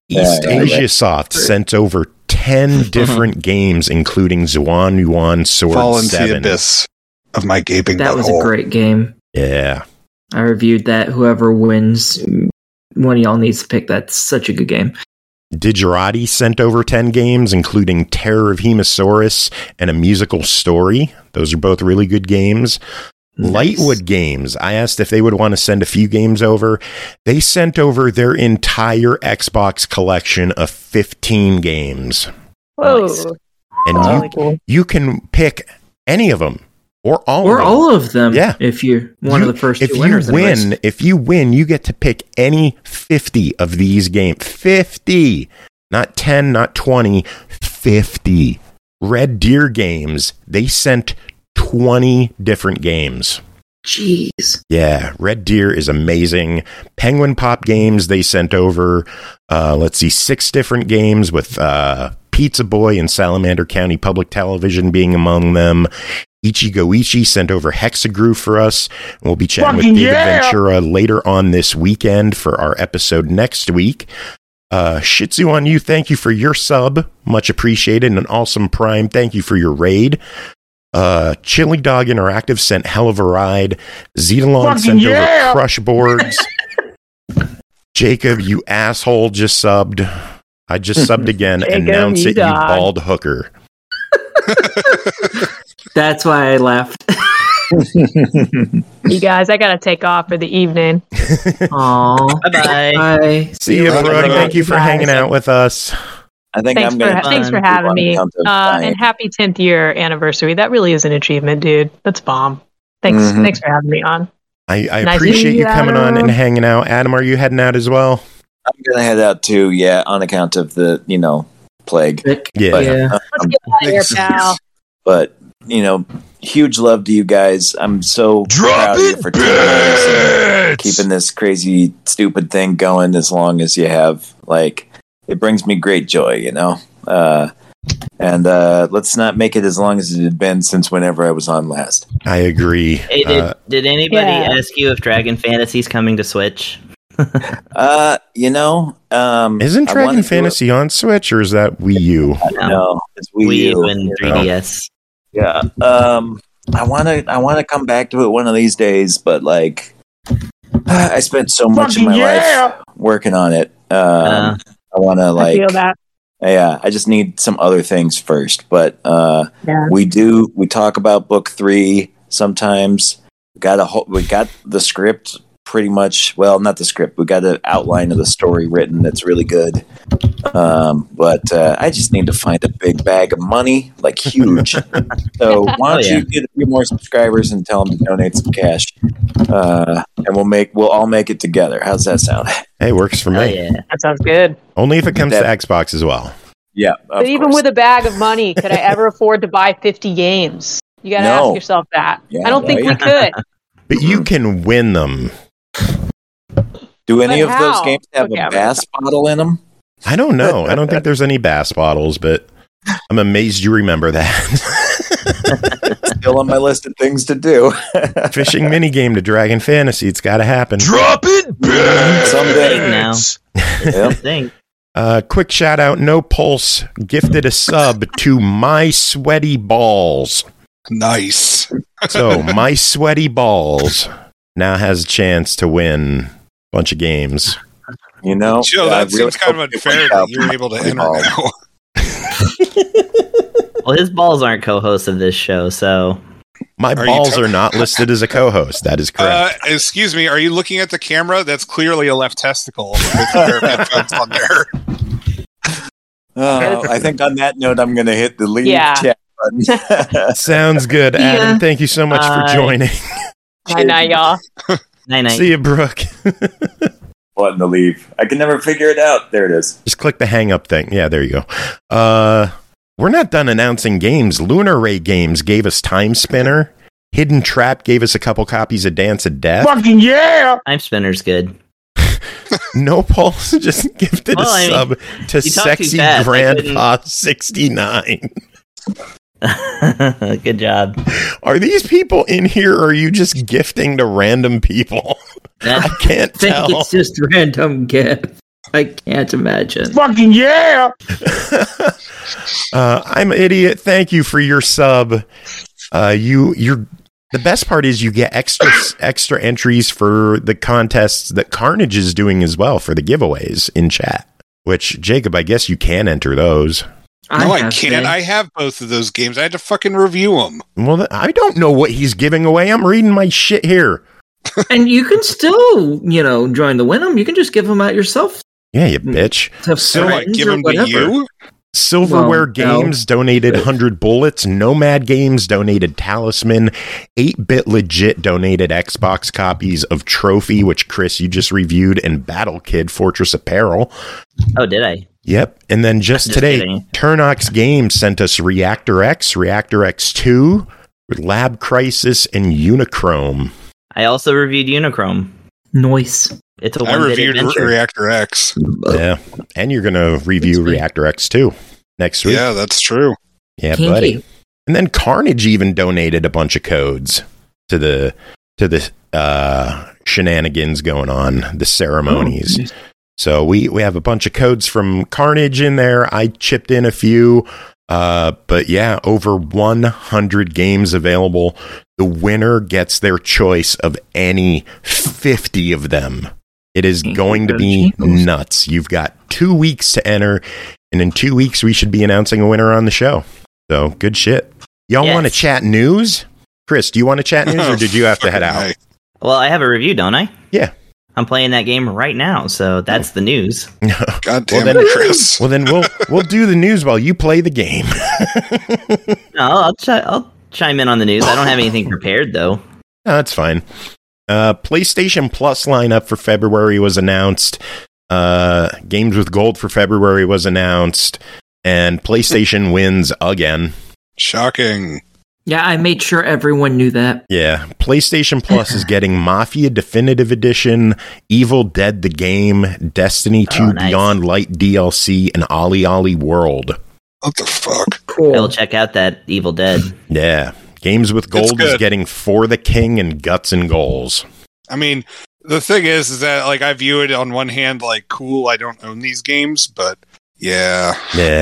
East Asia Soft sent over 10 different games, including Zuan Yuan Sword Fall into 7. the abyss of my gaping That was butthole. a great game. Yeah. I reviewed that. Whoever wins, one of y'all needs to pick. That's such a good game. Digerati sent over 10 games, including Terror of Hemosaurus and A Musical Story. Those are both really good games. Nice. Lightwood Games, I asked if they would want to send a few games over. They sent over their entire Xbox collection of 15 games. Whoa. Nice. And That's really cool. you can pick any of them or all Or of them. all of them. Yeah. If you're one of the first If two you winners. anyways. if you win, you get to pick any 50 of these games. 50. Not 10, not 20. 50. Red Deer Games, they sent 20 different games. Jeez. Yeah, Red Deer is amazing. Penguin Pop Games, they sent over, 6 different games with Pizza Boy and Salamander County Public Television being among them. Ichigo Ichi sent over Hexagroo for us. We'll be chatting with David Ventura later on this weekend for our episode next week. Shih Tzu on You, thank you for your sub. Much appreciated. And an awesome Prime, thank you for your raid. Chili Dog Interactive sent Hell of a Ride. Zetalon sent over Crush Boards. Jacob, you asshole, just subbed. I just subbed again. Jacob, Announce you it, you dog. bald hooker. That's why I left. You guys, I gotta take off for the evening. Aw. Bye-bye. Bye. See you, Bye, Brooke. bye. Thank you for Bye. hanging out with us. I think Thanks I'm gonna. for having me. And happy 10th year anniversary. That really is an achievement, dude. That's bomb. Thanks. Mhm. Thanks for having me on. I Nice appreciate meeting you you, coming on Adam. and hanging out. Adam, are you heading out as well? I'm gonna head out too. Yeah, on account of the plague. Vic. Yeah. But, Yeah. Let's get out of here, pal. But huge love to you guys. I'm so proud of you for 10 years and keeping this crazy, stupid thing going as long as you have. Like, it brings me great joy, And let's not make it as long as it had been since whenever I was on last. I agree. Hey, did anybody Yeah. ask you if Dragon Fantasy's coming to Switch? Isn't I Dragon wanna do Fantasy on Switch, or is that Wii U? it. No, it's Wii Wii U. U and 3DS. Yeah. I wanna come back to it one of these days, but I spent so much of my life working on it. I wanna I feel that. yeah, I just need some other things first. But Yeah. we talk about book 3 sometimes. We got the script pretty much, well, not the script, we got an outline of the story written that's really good. But I just need to find a big bag of money, like huge. So why don't you get a few more subscribers and tell them to donate some cash, and we'll all make it together. How's that sound? Hey, works for me. Oh, yeah. That sounds good. Only if it comes to Xbox as well. Yeah, But even with a bag of money, could I ever afford to buy 50 games? You gotta No. ask yourself that. Yeah, I don't think we could. But you can win them. do any But of those how? games have Okay, a I'm bass bottle in them? I don't know. I don't think there's any bass bottles, but I'm amazed you remember that. Still on my list of things to do. Fishing minigame to Dragon Fantasy. It's got to happen. Drop it, Someday. Thing now. Yep. Thing. Quick shout out. No Pulse gifted a sub to My Sweaty Balls. Nice. So My Sweaty Balls now has a chance to win a bunch of games. Joe, I that really seems kind of hope it unfair works that out you're for able to my enter ball. now. Well, his balls aren't co-hosts of this show, so My Are you balls talking- are not listed as a co-host. That is correct. Excuse me, are you looking at the camera? That's clearly a left testicle with a pair of headphones on there. I think on that note, I'm going to hit the leave Yeah. chat button. Sounds good. Adam, thank you so much for joining. Night night, y'all. night. See you, Brooke. Button to leave. I can never figure it out. There it is. Just click the hang up thing. Yeah, there you go. We're not done announcing games. Lunar Ray Games gave us Time Spinner. Hidden Trap gave us a couple copies of Dance of Death. Time Spinner's good. No Pulse just gifted Well, a I mean, sub to you talk too Sexy fast. I Grandpa 69. Good job. Are these people in here, or are you just gifting to random people? I That- can't I think tell. it's just random gift. I can't imagine. Fucking yeah! I'm an idiot. Thank you for your sub. You're the best part is you get extra entries for the contests that Carnage is doing as well for the giveaways in chat. Which, Jacob, I guess you can enter those. No, I can't. I have both of those games. I had to fucking review them. Well, I don't know what he's giving away. I'm reading my shit here. And you can still, join the Win'em. You can just give them out yourself. Yeah, you bitch. So I give them to you? Silverware Games donated 100 bullets. Nomad Games donated Talisman. 8-Bit Legit donated Xbox copies of Trophy, which, Chris, you just reviewed, and Battle Kid Fortress Apparel. Oh, did I? Yep. And then just today, kidding. Turnox Games sent us Reactor X, Reactor X2, Lab Crisis, and Unichrome. I also reviewed Unichrome. Nice. It's a I reviewed Reactor X. Yeah. And you're going to review Reactor X2 next week. Yeah, that's true. Yeah, buddy. And then Carnage even donated a bunch of codes to the shenanigans going on, the ceremonies. Oh, so we have a bunch of codes from Carnage in there. I chipped in a few. But yeah, over 100 games available. The winner gets their choice of any 50 of them. It is going to be nuts. You've got 2 weeks to enter, and in 2 weeks we should be announcing a winner on the show. So good shit. Y'all want to chat news? Chris, do you want to chat news, or did you have to head out? Well, I have a review, don't I? Yeah. I'm playing that game right now, so that's the news. God damn it, Chris. Well, then we'll do the news while you play the game. No, I'll chime in on the news. I don't have anything prepared, though. No, that's fine. PlayStation Plus lineup for February was announced. Games with Gold for February was announced. And PlayStation wins again. Shocking. Yeah, I made sure everyone knew that. Yeah, PlayStation Plus is getting Mafia Definitive Edition, Evil Dead the Game, Destiny 2 Beyond Light DLC, and Ollie Ollie World. What the fuck? Cool. I'll check out that Evil Dead. Yeah, Games with Gold is getting For the King and Guts and Goals. I mean, the thing is that like I view it on one hand like cool, I don't own these games, but yeah.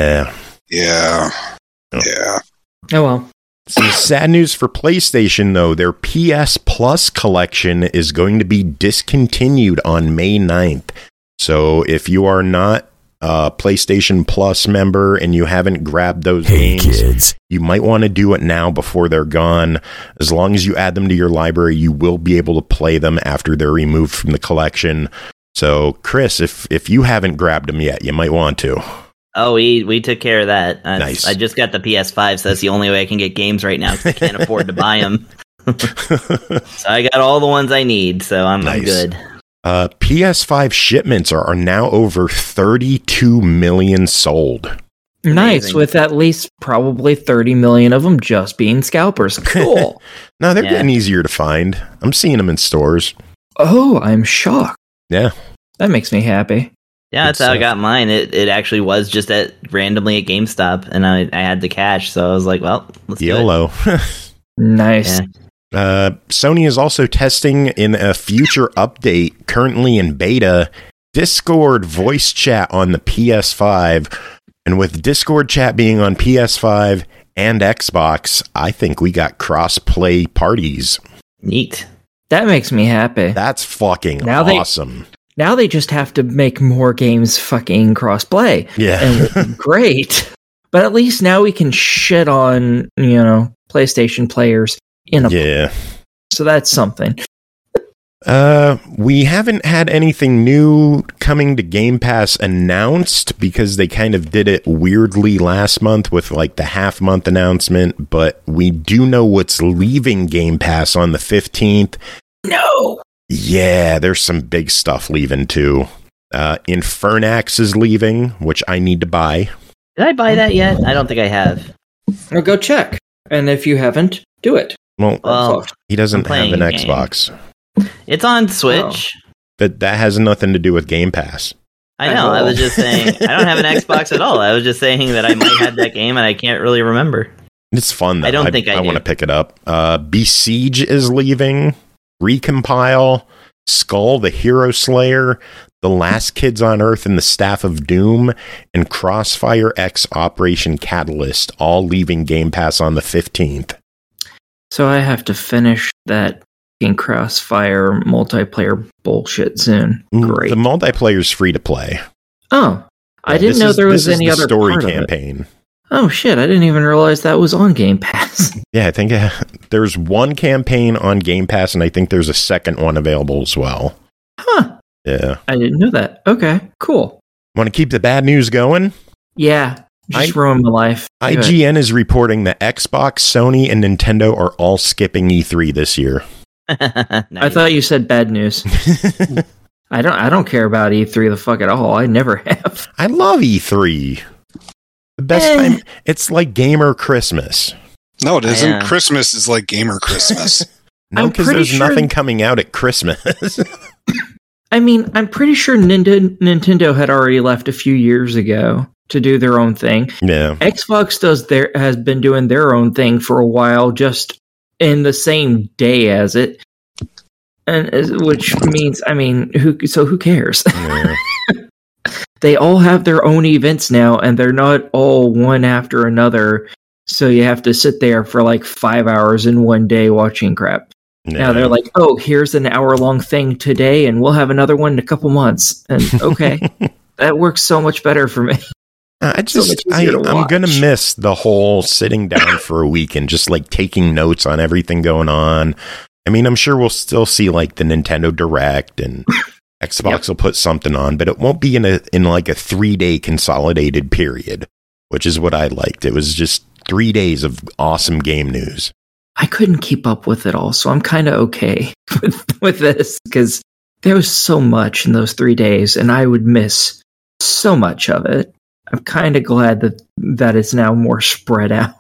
Oh well. Some sad news for PlayStation, though. Their PS Plus collection is going to be discontinued on May 9th. So if you are not a PlayStation Plus member and you haven't grabbed those games, kids, you might want to do it now before they're gone. As long as you add them to your library, you will be able to play them after they're removed from the collection. So, Chris, if you haven't grabbed them yet, you might want to. Oh, we took care of that. Nice. I just got the PS5, so that's the only way I can get games right now because I can't afford to buy them. So I got all the ones I need, so I'm good. PS5 shipments are now over 32 million sold. Nice, Amazing. with at least probably 30 million of them just being scalpers. Cool. No, they're getting easier to find. I'm seeing them in stores. Oh, I'm shocked. Yeah. That makes me happy. Yeah, that's how I got mine. It actually was just randomly at GameStop, and I had the cash, so I was like, well, let's YOLO. do it. Nice. Yeah. Sony is also testing in a future update, currently in beta, Discord voice chat on the PS5. And with Discord chat being on PS5 and Xbox, I think we got cross-play parties. Neat. That makes me happy. That's fucking awesome. Now they just have to make more games fucking cross-play. Yeah. And great. But at least now we can shit on, PlayStation players in a... Yeah. So that's something. We haven't had anything new coming to Game Pass announced because they kind of did it weirdly last month with like the half-month announcement, but we do know what's leaving Game Pass on the 15th. No! Yeah, there's some big stuff leaving too. Infernax is leaving, which I need to buy. Did I buy that yet? I don't think I have. Well, go check. And if you haven't, do it. Well, he doesn't have an Xbox. It's on Switch. But that has nothing to do with Game Pass. I know. I was just saying, I don't have an Xbox at all. I was just saying that I might have that game and I can't really remember. It's fun, though. I don't think I want to pick it up. Besiege is leaving. Recompile, Skull the Hero Slayer, The Last Kids on Earth and the Staff of Doom, and Crossfire X Operation Catalyst, all leaving Game Pass on the 15th. So I have to finish that in Crossfire multiplayer bullshit soon. Great. The multiplayer's free to play. Oh, I didn't know there was any other story part campaign. Of it. Oh shit, I didn't even realize that was on Game Pass. Yeah, I think there's one campaign on Game Pass, and I think there's a second one available as well. Huh. Yeah. I didn't know that. Okay, cool. Want to keep the bad news going? Yeah, just ruin my life. IGN is reporting that Xbox, Sony, and Nintendo are all skipping E3 this year. Nice. I thought you said bad news. I don't care about E3 the fuck at all. I never have. I love E3. The best time. It's like gamer Christmas. No, it isn't. Yeah. Christmas is like gamer Christmas. No, because pretty there's sure- nothing coming out at Christmas. I mean, I'm pretty sure Nintendo had already left a few years ago to do their own thing. Yeah. Xbox has been doing their own thing for a while, just in the same day as it, and which means, I mean, who cares? Yeah. They all have their own events now, and they're not all one after another. So you have to sit there for like 5 hours in one day watching crap. Now they're like, oh, here's an hour-long thing today, and we'll have another one in a couple months. And okay, that works so much better for me. I'm watch. going to miss the whole sitting down for a week and just like taking notes on everything going on. I mean, I'm sure we'll still see like the Nintendo Direct and Xbox will put something on, but it won't be in like a 3-day consolidated period, which is what I liked. It was just 3 days of awesome game news. I couldn't keep up with it all, so I'm kind of okay with this, because there was so much in those 3 days, and I would miss so much of it. I'm kind of glad that it's now more spread out.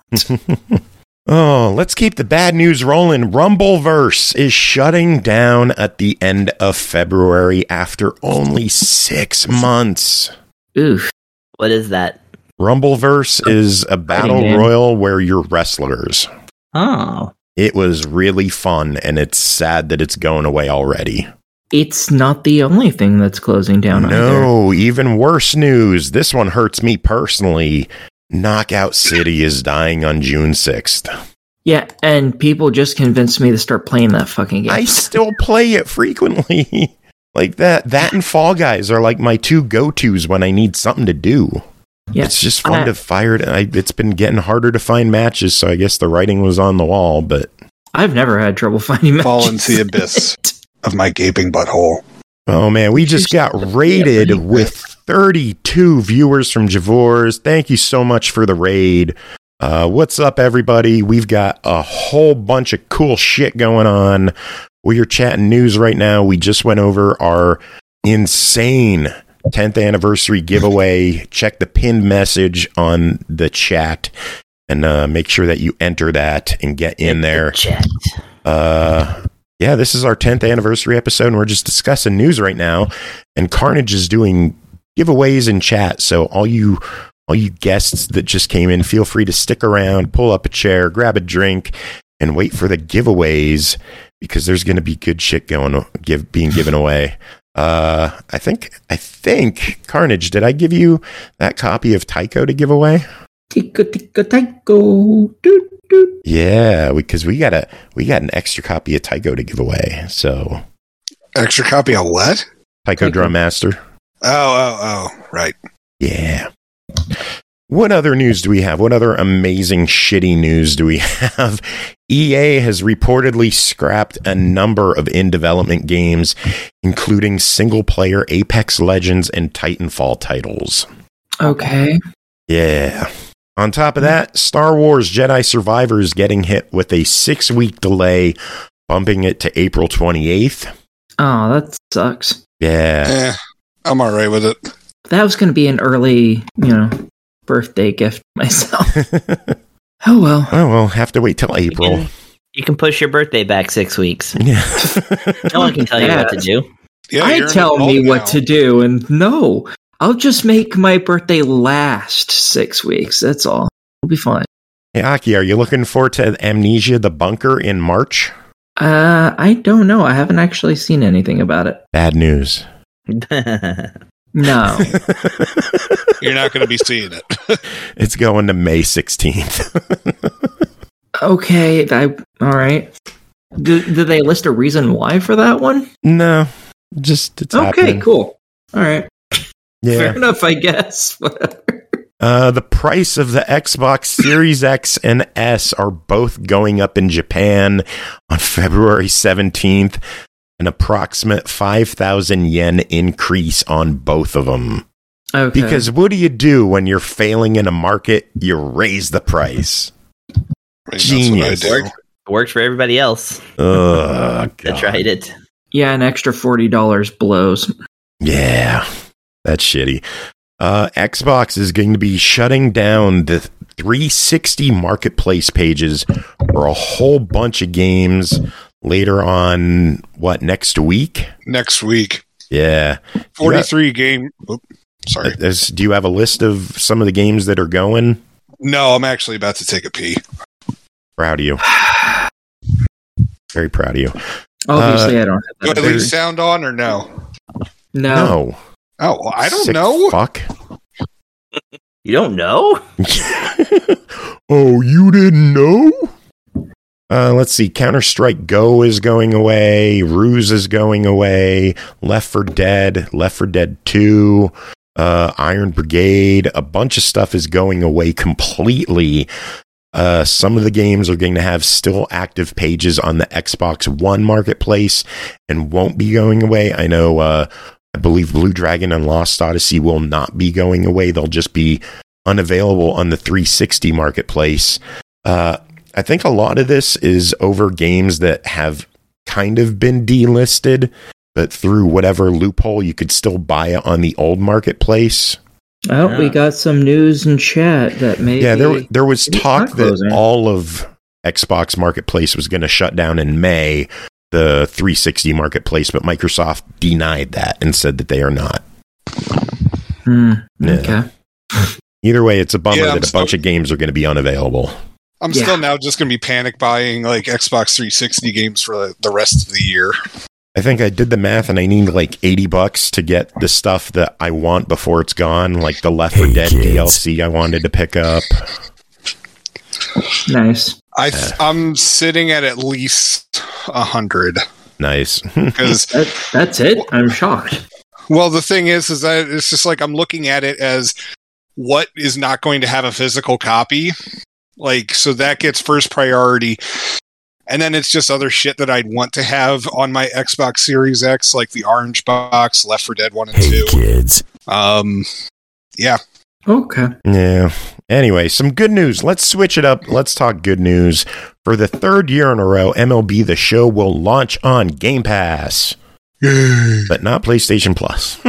Oh, let's keep the bad news rolling. Rumbleverse is shutting down at the end of February after only 6 months. Oof. What is that? Rumbleverse is a battle game. royal where you're wrestlers. Oh. It was really fun, and it's sad that it's going away already. It's not the only thing that's closing down either. No, even worse news. This one hurts me personally. Knockout City is dying on June 6th. Yeah, and people just convinced me to start playing that fucking game. I still play it frequently. Like that and Fall Guys are like my two go-tos when I need something to do. Yeah. It's just fun to fire it. It's been getting harder to find matches, so I guess the writing was on the wall, but I've never had trouble finding matches. Fall into the abyss of my gaping butthole. oh man, we just got raided with 32 viewers from Javors. Thank you so much for the raid. What's up, everybody? We've got a whole bunch of cool shit going on. We are chatting news right now. We just went over our insane 10th anniversary giveaway. Check the pinned message on the chat and make sure that you enter that and get in there. Chat. Yeah, this is our 10th anniversary episode, and we're just discussing news right now. And Carnage is doing giveaways in chat, so all you guests that just came in, feel free to stick around, pull up a chair, grab a drink, and wait for the giveaways, because there's going to be good shit being given away. I think Carnage, did I give you that copy of Tycho to give away? Tycho. Doot, doot. Yeah, because we got an extra copy of Tycho to give away. So Extra copy of what? Tycho Drum Master. Oh, right. Yeah. What other news do we have? What other amazing shitty news do we have? EA has reportedly scrapped a number of in-development games, including single-player Apex Legends and Titanfall titles. Okay. Yeah. On top of that, Star Wars Jedi Survivor is getting hit with a 6-week delay, bumping it to April 28th. Oh, that sucks. Yeah. I'm all right with it. That was going to be an early, birthday gift myself. Oh, well. Oh, well, have to wait till April. You can push your birthday back 6 weeks. Yeah. No one can tell you what to do. Yeah, you're tell an me adult what now. to do, and no. I'll just make my birthday last 6 weeks. That's all. It'll be fine. Hey, Aki, are you looking forward to Amnesia the Bunker in March? I don't know. I haven't actually seen anything about it. Bad news. No. You're not going to be seeing it. It's going to May 16th. Okay, all right. Did they list a reason why for that one? No, just it's Okay, happening. cool. All right. Yeah. Fair enough, I guess. The price of the Xbox Series X and S are both going up in Japan on February 17th, an approximate 5,000 yen increase on both of them. Okay. Because what do you do when you're failing in a market? You raise the price. Genius. That's what I do. Worked for everybody else Ugh, that tried it. Yeah, an extra $40 blows. Yeah, that's shitty. Xbox is going to be shutting down the 360 marketplace pages for a whole bunch of games later on, next week? Next week. Yeah. 43 game. Oops, sorry. Do you have a list of some of the games that are going? No, I'm actually about to take a pee. Proud of you. Very proud of you. Obviously, I don't have Do that. I leave sound on or no? No. Oh, well, I don't Sick know. Fuck. You don't know? Oh, you didn't know? Let's see. Counter-Strike Go is going away. Ruse is going away. Left 4 Dead 2, Iron Brigade. A bunch of stuff is going away completely. Some of the games are going to have still active pages on the Xbox One marketplace and won't be going away. I know, I believe Blue Dragon and Lost Odyssey will not be going away. They'll just be unavailable on the 360 marketplace. I think a lot of this is over games that have kind of been delisted, but through whatever loophole you could still buy it on the old marketplace. Oh, we got some news in chat that maybe... Yeah, there was talk not closing. that all of Xbox Marketplace was going to shut down in May, the 360 Marketplace, but Microsoft denied that and said that they are not. Yeah. Okay. Either way, it's a bummer Yeah, that a bunch of games are going to be unavailable. I'm Yeah. still now just going to be panic buying like Xbox 360 games for the rest of the year. I think I did the math and I need like $80 to get the stuff that I want before it's gone, like the Left 4 Dead DLC I wanted to pick up. Nice. I'm sitting at least 100 Nice. because That's it? I'm shocked. well, the thing is that it's just like I'm looking at it as what is not going to have a physical copy, like so that gets first priority. And then it's just other shit that I'd want to have on my Xbox Series X, like the Orange Box, Left 4 Dead 1 and 2. Kids. Yeah. Okay. Yeah. Anyway, some good news. Let's switch it up. Let's talk good news. For the third year in a row, MLB The Show will launch on Game Pass. But not PlayStation Plus.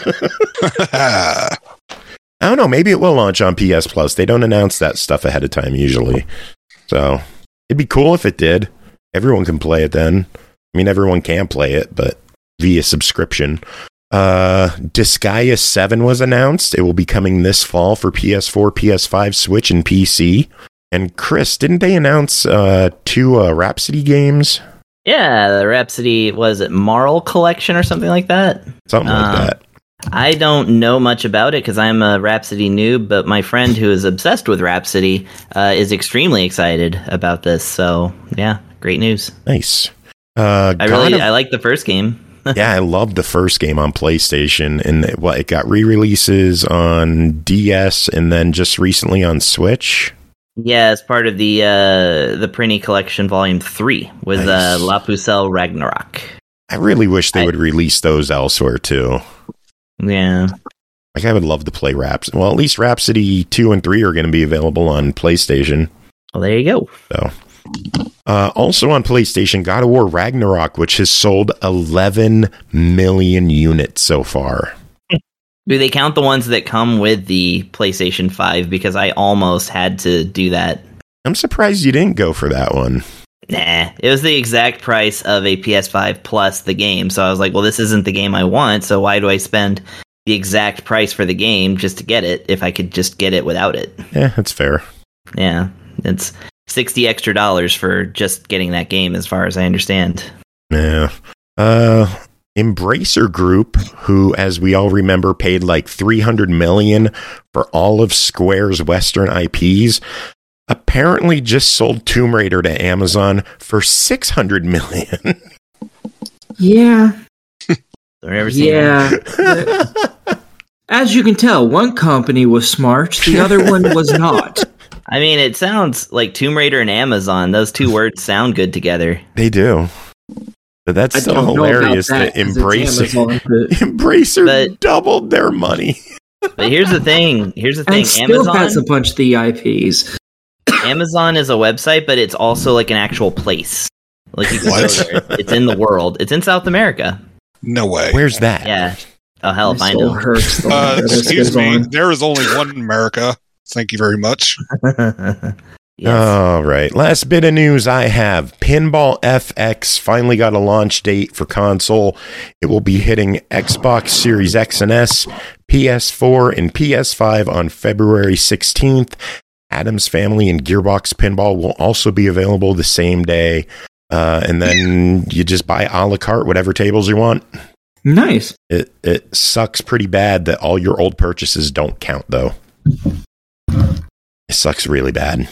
I don't know. Maybe it will launch on PS Plus. They don't announce that stuff ahead of time usually. So it'd be cool if it did. Everyone can play it then. I mean, everyone can play it, but via subscription. Disgaea 7 was announced. It will be coming this fall for PS4, PS5, Switch, and PC. And Chris, didn't they announce 2 Rhapsody games? Yeah, the Rhapsody, was it Marl Collection or something like that? Something like that. I don't know much about it because I'm a Rhapsody noob, but my friend who is obsessed with Rhapsody is extremely excited about this. So, yeah, great news. Nice. I like the first game. Yeah, I loved the first game on PlayStation, and it got re-releases on DS and then just recently on Switch. Yeah, as part of the Prinny Collection Volume 3 with Nice. La Pucelle Ragnarok. I really wish they would release those elsewhere too. Yeah. Like, I would love to play Rhapsody. Well, at least Rhapsody 2 and 3 are going to be available on PlayStation. Well, there you go. So, also on PlayStation, God of War Ragnarok, which has sold 11 million units so far. Do they count the ones that come with the PlayStation 5? Because I almost had to do that. I'm surprised you didn't go for that one. Nah, it was the exact price of a PS5 plus the game. So I was like, well, this isn't the game I want, so why do I spend the exact price for the game just to get it if I could just get it without it? Yeah, that's fair. Yeah, it's $60 extra for just getting that game as far as I understand. Yeah. Embracer Group, who, as we all remember, paid like $300 million for all of Square's Western IPs, apparently just sold Tomb Raider to Amazon for $600 million. Yeah. Yeah. As you can tell, one company was smart, the other one was not. I mean, it sounds like Tomb Raider and Amazon. Those two words sound good together. They do. But that's so hilarious that Embracer doubled their money. But here's the thing. And still Amazon has a bunch of the IPs. Amazon is a website, but it's also like an actual place. Like you can go there. It's in the world. It's in South America. No way. Where's that? Yeah. Oh hell if I know. Excuse me. There is only one America. Thank you very much. Yes. All right. Last bit of news I have. Pinball FX finally got a launch date for console. It will be hitting Xbox Series X and S, PS4, and PS5 on February 16th. Adam's Family and Gearbox Pinball will also be available the same day. And then you just buy a la carte whatever tables you want. Nice. It sucks pretty bad that all your old purchases don't count, though. It sucks really bad.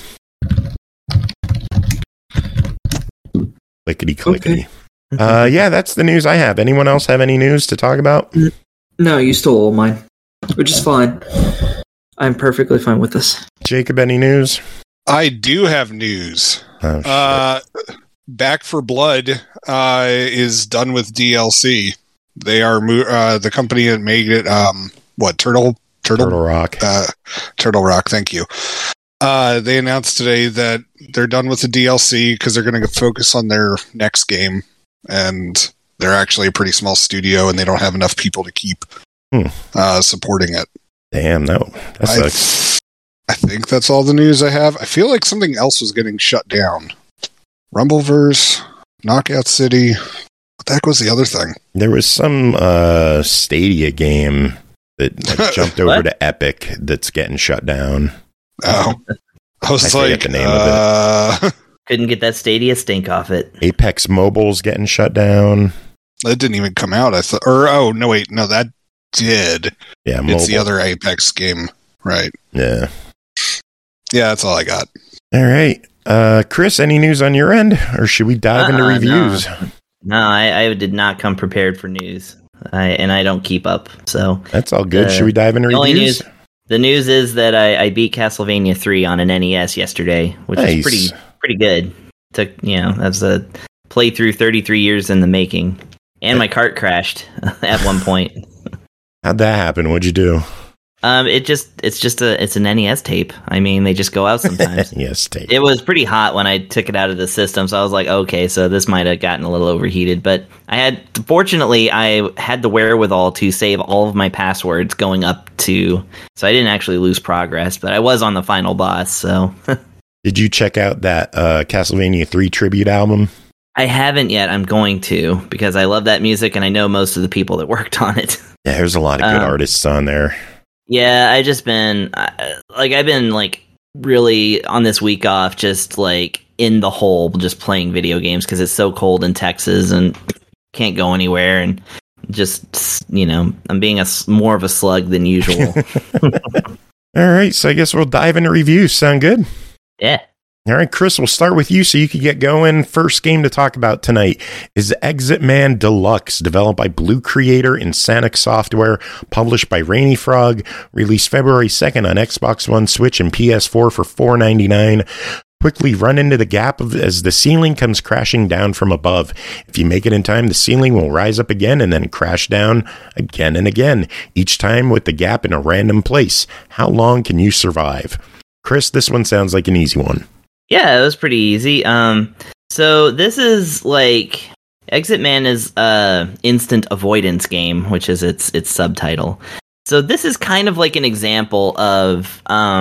Clickety clickety. Okay. Yeah, that's the news I have. Anyone else have any news to talk about? No, you stole all mine, which is fine. I'm perfectly fine with this. Jacob, any news? I do have news. Back 4 Blood is done with DLC. They are the company that made it. Turtle Rock. Turtle Rock. Thank you. They announced today that they're done with the DLC because they're going to focus on their next game, and they're actually a pretty small studio, and they don't have enough people to keep supporting it. Damn, no, that sucks. I think that's all the news I have. I feel like something else was getting shut down. Rumbleverse, Knockout City. What the heck was the other thing? There was some Stadia game that jumped over to Epic that's getting shut down. Oh, I was like, the name of it. Couldn't get that Stadia stink off it. Apex Mobile's getting shut down. That didn't even come out. That did. Yeah, it's mobile. the other Apex game, right? Yeah. Yeah, that's all I got. All right. Chris, any news on your end? Or should we dive into reviews? No, I did not come prepared for news. I don't keep up, so... That's all good. Should we dive into reviews? The news is that I beat Castlevania 3 on an NES yesterday, which is pretty good. That's a playthrough 33 years in the making. And my cart crashed at one point. How'd that happen? What'd you do? It's an NES tape. I mean, they just go out sometimes. Yes, tape. It was pretty hot when I took it out of the system, so I was like, okay, so this might have gotten a little overheated. But fortunately, I had the wherewithal to save all of my passwords going up to, so I didn't actually lose progress, but I was on the final boss, so. Did you check out that Castlevania 3 tribute album? I haven't yet. I'm going to, because I love that music and I know most of the people that worked on it. Yeah, there's a lot of good artists on there. Yeah, I've been really on this week off, just like in the hole, just playing video games because it's so cold in Texas and can't go anywhere, and just I'm being more of a slug than usual. All right, so I guess we'll dive into reviews. Sound good? Yeah. All right, Chris, we'll start with you so you can get going. First game to talk about tonight is Exit Man Deluxe, developed by Blue Creator and Sanic Software, published by Rainy Frog, released February 2nd on Xbox One, Switch, and PS4 for $4.99. Quickly run into the gap as the ceiling comes crashing down from above. If you make it in time, the ceiling will rise up again and then crash down again and again, each time with the gap in a random place. How long can you survive? Chris, this one sounds like an easy one. Yeah, it was pretty easy. So this is like Exit Man is instant avoidance game, which is its subtitle. So this is kind of like an example of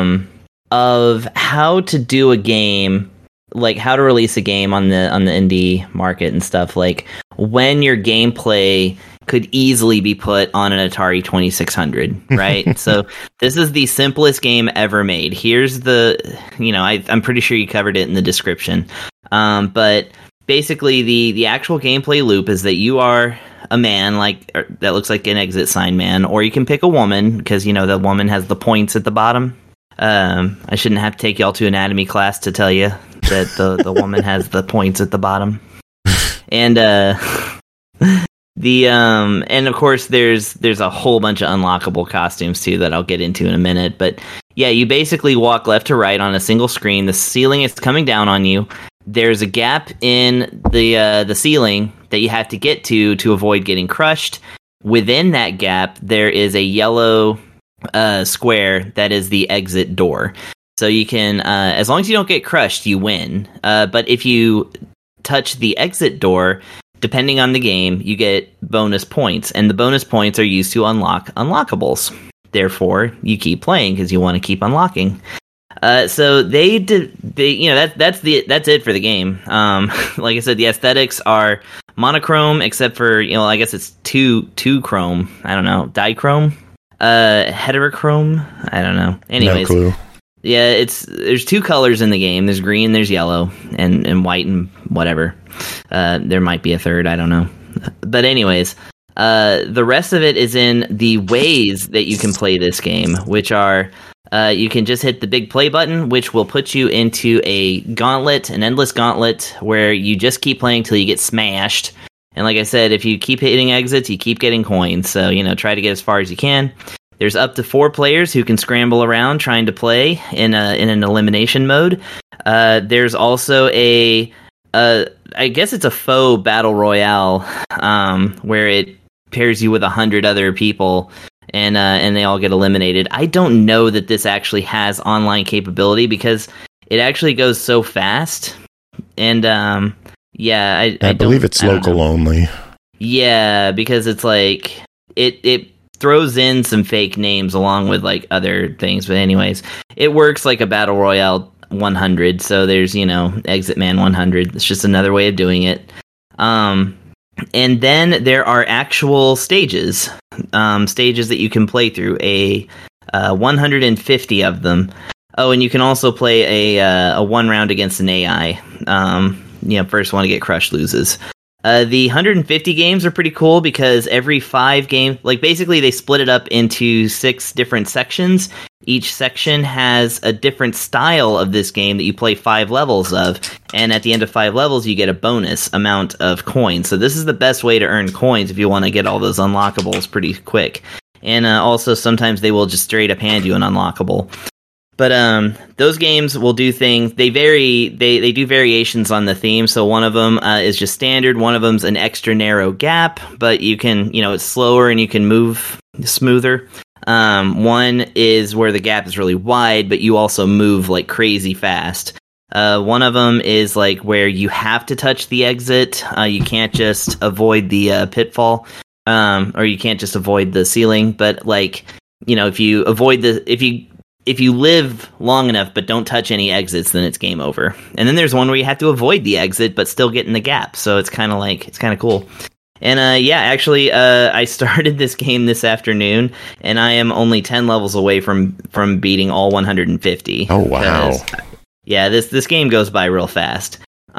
how to do a game, like how to release a game on the indie market and stuff, like when your gameplay could easily be put on an Atari 2600, right? So this is the simplest game ever made. Here's I'm pretty sure you covered it in the description. But basically the actual gameplay loop is that you are a man that looks like an exit sign man, or you can pick a woman because the woman has the points at the bottom. I shouldn't have to take y'all to anatomy class to tell you that the woman has the points at the bottom. And and of course there's a whole bunch of unlockable costumes too that I'll get into in a minute. But yeah, you basically walk left to right on a single screen. The ceiling is coming down on you. There's a gap in the ceiling that you have to get to avoid getting crushed. Within that gap, there is a yellow square that is the exit door. So you can, as long as you don't get crushed, you win. But if you touch the exit door, depending on the game, you get bonus points, and the bonus points are used to unlock unlockables. Therefore, you keep playing because you want to keep unlocking. So that's it for the game. Like I said, the aesthetics are monochrome, except for I guess it's two chrome. I don't know, dichrome, heterochrome. I don't know. Anyways, no clue. Yeah, there's two colors in the game. There's green, there's yellow, and white, and whatever. There might be a third, I don't know. But anyways, the rest of it is in the ways that you can play this game, which are you can just hit the big play button, which will put you into an endless gauntlet, where you just keep playing till you get smashed. And like I said, if you keep hitting exits, you keep getting coins. So try to get as far as you can. There's up to 4 players who can scramble around trying to play in an elimination mode. There's also I guess it's a faux battle royale, where it pairs you with 100 other people, and they all get eliminated. I don't know that this actually has online capability because it actually goes so fast. And yeah, I believe it's local only. Yeah, because it's like it throws in some fake names along with other things, but anyways, it works like a battle royale 100. So there's Exit Man 100. It's just another way of doing it. And then there are actual stages that you can play through, 150 of them. Oh, and you can also play a 1 round against an AI. First one to get crushed loses. The 150 games are pretty cool because every 5 games, basically they split it up into 6 different sections. Each section has a different style of this game that you play 5 levels of. And at the end of 5 levels, you get a bonus amount of coins. So this is the best way to earn coins if you want to get all those unlockables pretty quick. And also sometimes they will just straight up hand you an unlockable. But those games will do things. They vary. They do variations on the theme. So one of them is just standard. One of them's an extra narrow gap, but you can, it's slower and you can move smoother. One is where the gap is really wide, but you also move like crazy fast. One of them is where you have to touch the exit. You can't just avoid the pitfall, or you can't just avoid the ceiling. But if you avoid if you live long enough but don't touch any exits, then it's game over. And then there's one where you have to avoid the exit but still get in the gap. So it's kind of cool. And actually, I started this game this afternoon, and I am only 10 levels away from beating all 150. Oh wow! Yeah, this game goes by real fast.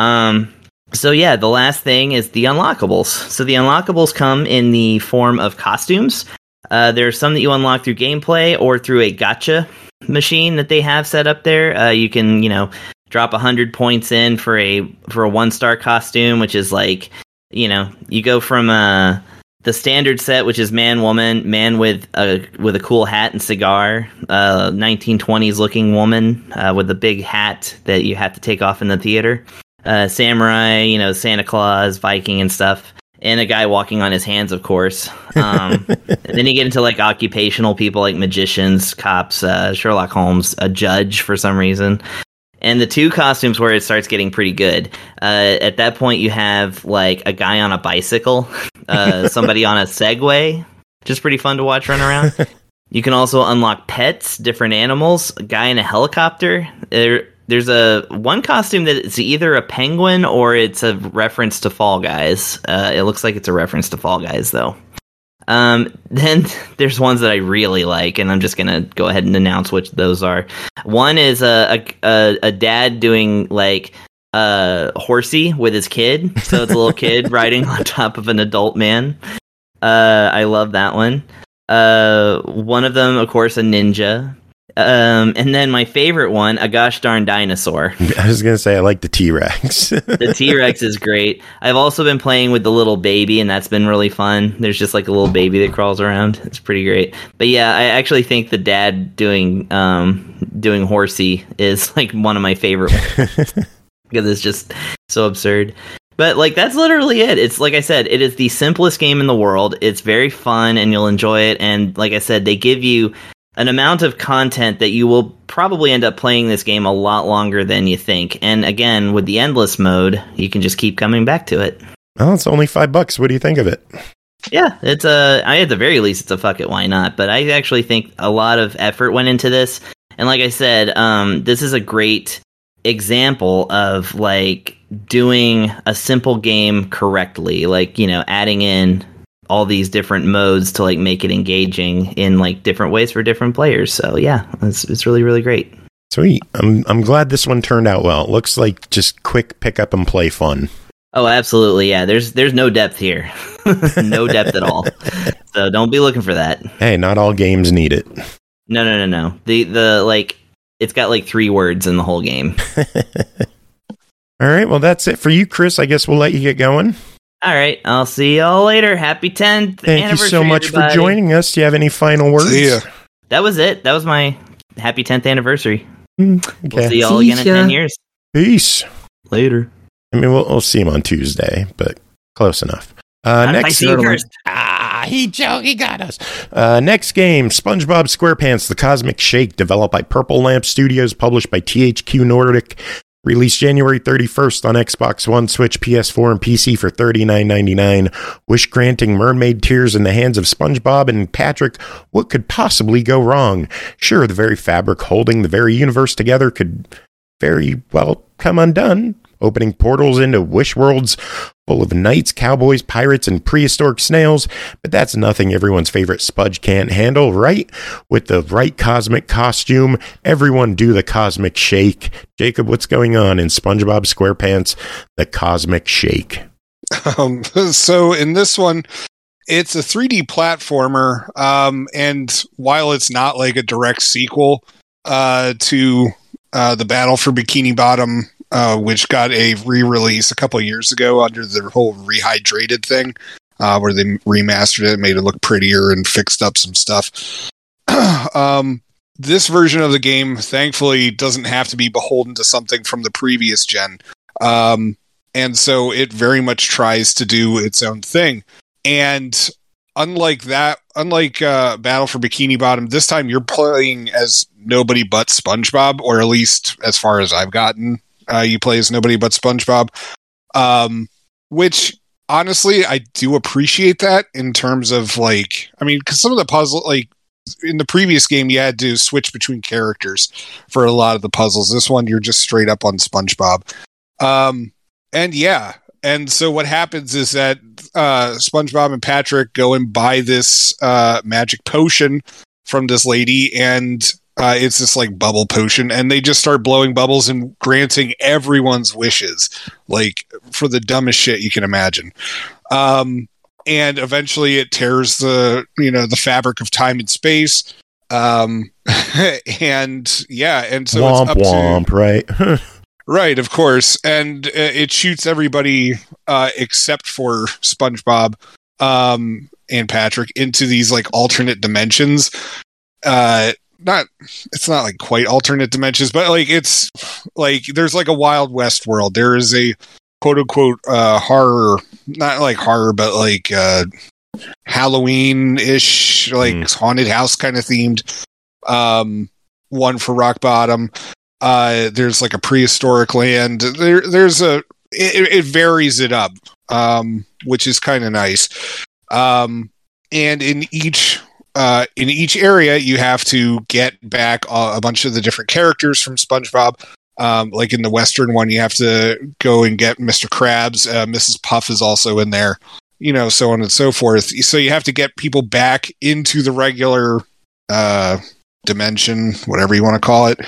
So yeah, the last thing is the unlockables. So the unlockables come in the form of costumes. There's some that you unlock through gameplay or through a gacha machine that they have set up there. You can, drop 100 points in for a 1-star costume, which is you go from the standard set, which is man, woman, man with a cool hat and cigar, 1920s looking woman with a big hat that you have to take off in the theater, samurai, Santa Claus, Viking and stuff. And a guy walking on his hands, of course. And then you get into occupational people like magicians, cops, Sherlock Holmes, a judge for some reason. And the 2 costumes where it starts getting pretty good. At that point, you have a guy on a bicycle, somebody on a Segway, just pretty fun to watch run around. You can also unlock pets, different animals, a guy in a helicopter. There's one costume that is either a penguin or it's a reference to Fall Guys. It looks like it's a reference to Fall Guys, though. Then there's ones that I really like, and I'm just gonna go ahead and announce which those are. One is a dad doing horsey with his kid, so it's a little kid riding on top of an adult man. I love that one. One of them, of course, a ninja. And then my favorite one, a gosh darn dinosaur. I was going to say, I like the T-Rex. The T-Rex is great. I've also been playing with the little baby, and that's been really fun. There's just like a little baby that crawls around. It's pretty great. But yeah, I actually think the dad doing horsey is like one of my favorite ones. Because it's just so absurd. But like that's literally it. It's like I said, it is the simplest game in the world. It's very fun, and you'll enjoy it. And like I said, they give you an amount of content that you will probably end up playing this game a lot longer than you think. And again, with the endless mode, you can just keep coming back to it. Well, it's only $5. What do you think of it? Yeah, it's at the very least, it's a fuck it, why not? But I actually think a lot of effort went into this. And like I said, this is a great example of like doing a simple game correctly, like, you know, adding in all these different modes to like make it engaging in like different ways for different players. So yeah, it's really, really great. Sweet. I'm glad this one turned out well. It looks like just quick pick up and play fun. Oh, absolutely. Yeah. There's no depth here. No depth at all. So don't be looking for that. Hey, not all games need it. No. The like, it's got like 3 words in the whole game. All right. Well, that's it for you, Chris. I guess we'll let you get going. All right, I'll see y'all later. Happy 10th Thank you so much everybody. for joining us. Do you have any final words? See ya. That was it. That was my happy 10th anniversary. Okay. We'll see y'all again in 10 years. Peace. Later. I mean, we'll see him on Tuesday, but close enough. Next, he got us. Next game, SpongeBob SquarePants: The Cosmic Shake, developed by Purple Lamp Studios, published by THQ Nordic. Released January 31st on Xbox One, Switch, PS4, and PC for $39.99. Wish-granting mermaid tears in the hands of SpongeBob and Patrick. What could possibly go wrong? Sure, the very fabric holding the very universe together could very well come undone, opening portals into wish worlds full of knights, cowboys, pirates, and prehistoric snails. But that's nothing everyone's favorite Spudge can't handle, right? With the right cosmic costume, everyone do the cosmic shake. Jacob, what's going on in SpongeBob SquarePants: The Cosmic Shake? So in this one, it's a 3D platformer, and while it's not like a direct sequel to the Battle for Bikini Bottom, which got a re-release a couple years ago under the whole Rehydrated thing, where they remastered it, made it look prettier, and fixed up some stuff. This version of the game, thankfully, doesn't have to be beholden to something from the previous gen. And so it very much tries to do its own thing. And unlike Battle for Bikini Bottom, this time you're playing as nobody but SpongeBob, or at least as far as I've gotten. You play as nobody but SpongeBob, which honestly I do appreciate that in terms of like, I mean, because some of the puzzle, like in the previous game, you had to switch between characters for a lot of the puzzles. This one, you're just straight up on SpongeBob. And yeah, and so what happens is that SpongeBob and Patrick go and buy this magic potion from this lady, and it's this like bubble potion, and they just start blowing bubbles and granting everyone's wishes, like for the dumbest shit you can imagine. And eventually it tears the fabric of time and space. And yeah, and so womp, it's up womp, to, right? Right, of course. And it shoots everybody except for SpongeBob and Patrick into these like alternate dimensions. It's not like quite alternate dimensions, but like it's like there's like a Wild West world. There is a quote unquote horror, not like horror, but like Halloween-ish, like haunted house kind of themed one for Rock Bottom. There's like a prehistoric land. It varies it up, which is kind of nice. And in each area, you have to get back a bunch of the different characters from SpongeBob. Like in the Western one, you have to go and get Mr. Krabs. Mrs. Puff is also in there, so on and so forth. So you have to get people back into the regular dimension, whatever you want to call it.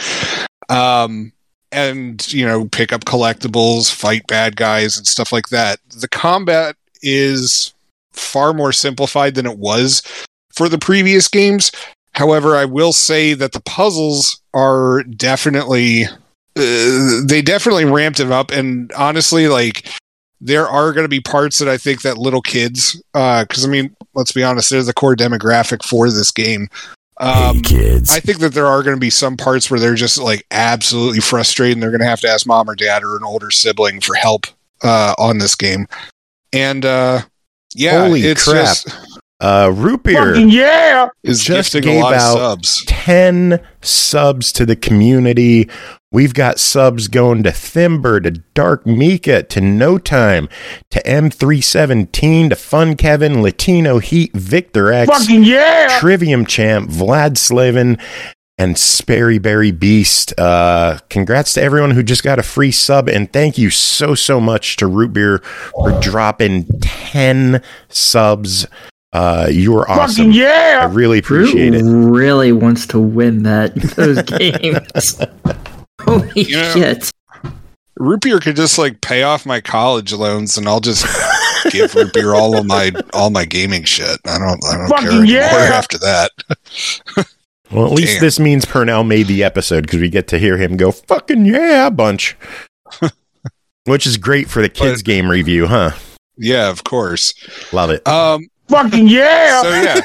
And pick up collectibles, fight bad guys and stuff like that. The combat is far more simplified than it was for the previous games. However, I will say that the puzzles are definitely they definitely ramped it up, and honestly, like, there are going to be parts that I think that little kids, because I mean, let's be honest, they're the core demographic for this game. Hey, kids. I think that there are going to be some parts where they're just like absolutely frustrated, and they're going to have to ask mom or dad or an older sibling for help on this game. And yeah, Holy it's crap. just Root Beer is just gifting gave a lot of out subs. 10 subs to the community. We've got subs going to Thimber, to Dark Mika, to No Time, to M317, to Fun Kevin, Latino Heat, Victor X, Trivium Champ, Vlad Slavin, and Sperry Berry Beast. Congrats to everyone who just got a free sub, and thank you so much to Root Beer for dropping 10 subs. You were awesome. I really appreciate it. Really wants to win those games. Holy shit. Root Beer could just like pay off my college loans, and I'll just give Root Beer all my gaming shit. I don't care anymore after that. Well, at least this means Purnell made the episode, because we get to hear him go fucking yeah a bunch. Which is great for the kids game review, huh? Yeah, of course. Love it. Fucking yeah.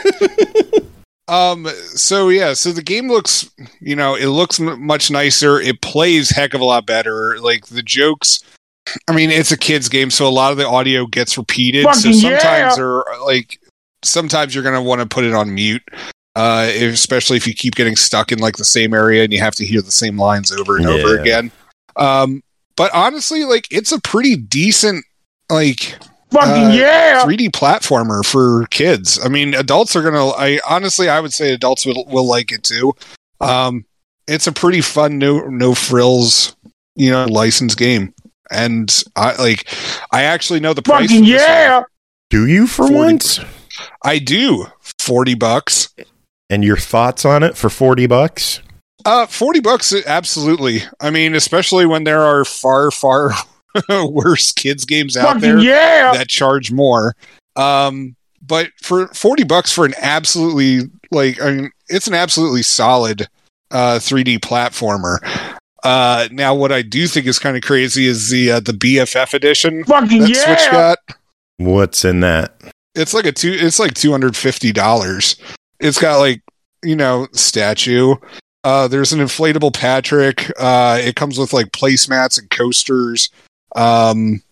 So the game looks, it looks much nicer. It plays heck of a lot better. Like, the jokes, I mean, it's a kid's game, so a lot of the audio gets repeated. So sometimes you're going to want to put it on mute, especially if you keep getting stuck in like the same area and you have to hear the same lines over and over again. But honestly, like, it's a pretty decent, like, 3D platformer for kids. I mean, adults are gonna. I would say adults will like it too. It's a pretty fun, no frills, licensed game, and I actually know the price. Fucking yeah! Do you for 40, once? I do. $40. And your thoughts on it for $40? $40, absolutely. I mean, especially when there are far worse kids games out there that charge more. But for $40 for an absolutely it's an absolutely solid 3D platformer. Now what I do think is kind of crazy is the BFF edition that Switch got. What's in that? It's like $250. It's got statue. There's an inflatable Patrick. It comes with like placemats and coasters. And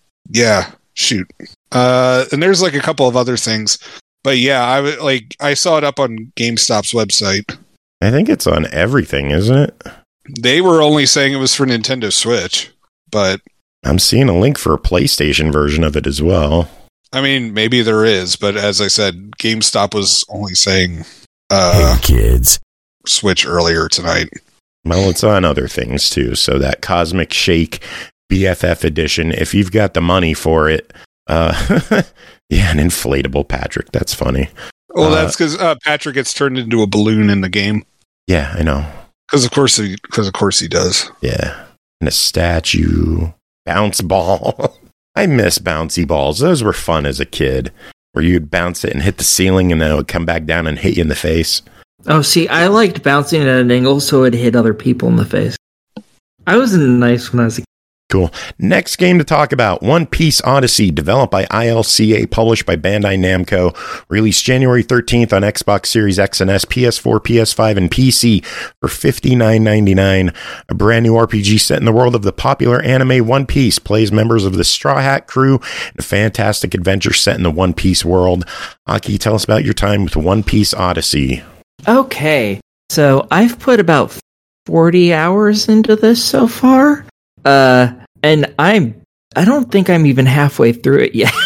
there's like a couple of other things, but yeah, I saw it up on GameStop's website. I think it's on everything, isn't it? They were only saying it was for Nintendo Switch, but I'm seeing a link for a PlayStation version of it as well. I mean, maybe there is, but as I said, GameStop was only saying hey kids, Switch earlier tonight. Well, it's on other things too, so that Cosmic Shake BFF edition, if you've got the money for it. An inflatable Patrick. That's funny. Well, that's because Patrick gets turned into a balloon in the game. Yeah, I know. Because of course he does. Yeah, and a statue, bounce ball. I miss bouncy balls. Those were fun as a kid, where you'd bounce it and hit the ceiling, and then it would come back down and hit you in the face. Oh, see, I liked bouncing at an angle so it hit other people in the face. I was nice when I was a kid. Cool. Next game to talk about, One Piece Odyssey, developed by ILCA, published by Bandai Namco, released January 13th on Xbox Series X and S, PS4, PS5, and PC for $59.99. A brand new RPG set in the world of the popular anime One Piece, plays members of the Straw Hat crew in a fantastic adventure set in the One Piece world. Aki, tell us about your time with One Piece Odyssey. Okay, so I've put about 40 hours into this so far. And I don't think I'm even halfway through it yet.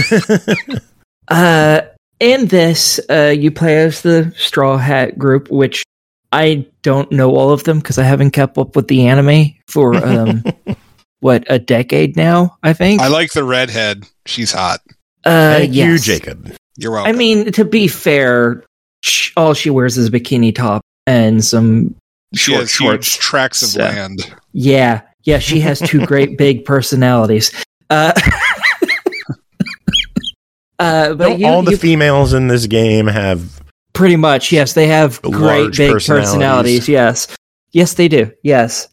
In this, you play as the Straw Hat group, which I don't know all of them because I haven't kept up with the anime for, a decade now, I think. I like the redhead. She's hot. Thank you, Jacob. You're welcome. I mean, to be fair, all she wears is a bikini top and some shorts. Huge tracts of land. Yeah, she has two great big personalities. Don't all the females in this game have pretty much, yes, they have great big personalities. Yes, they do. Yes.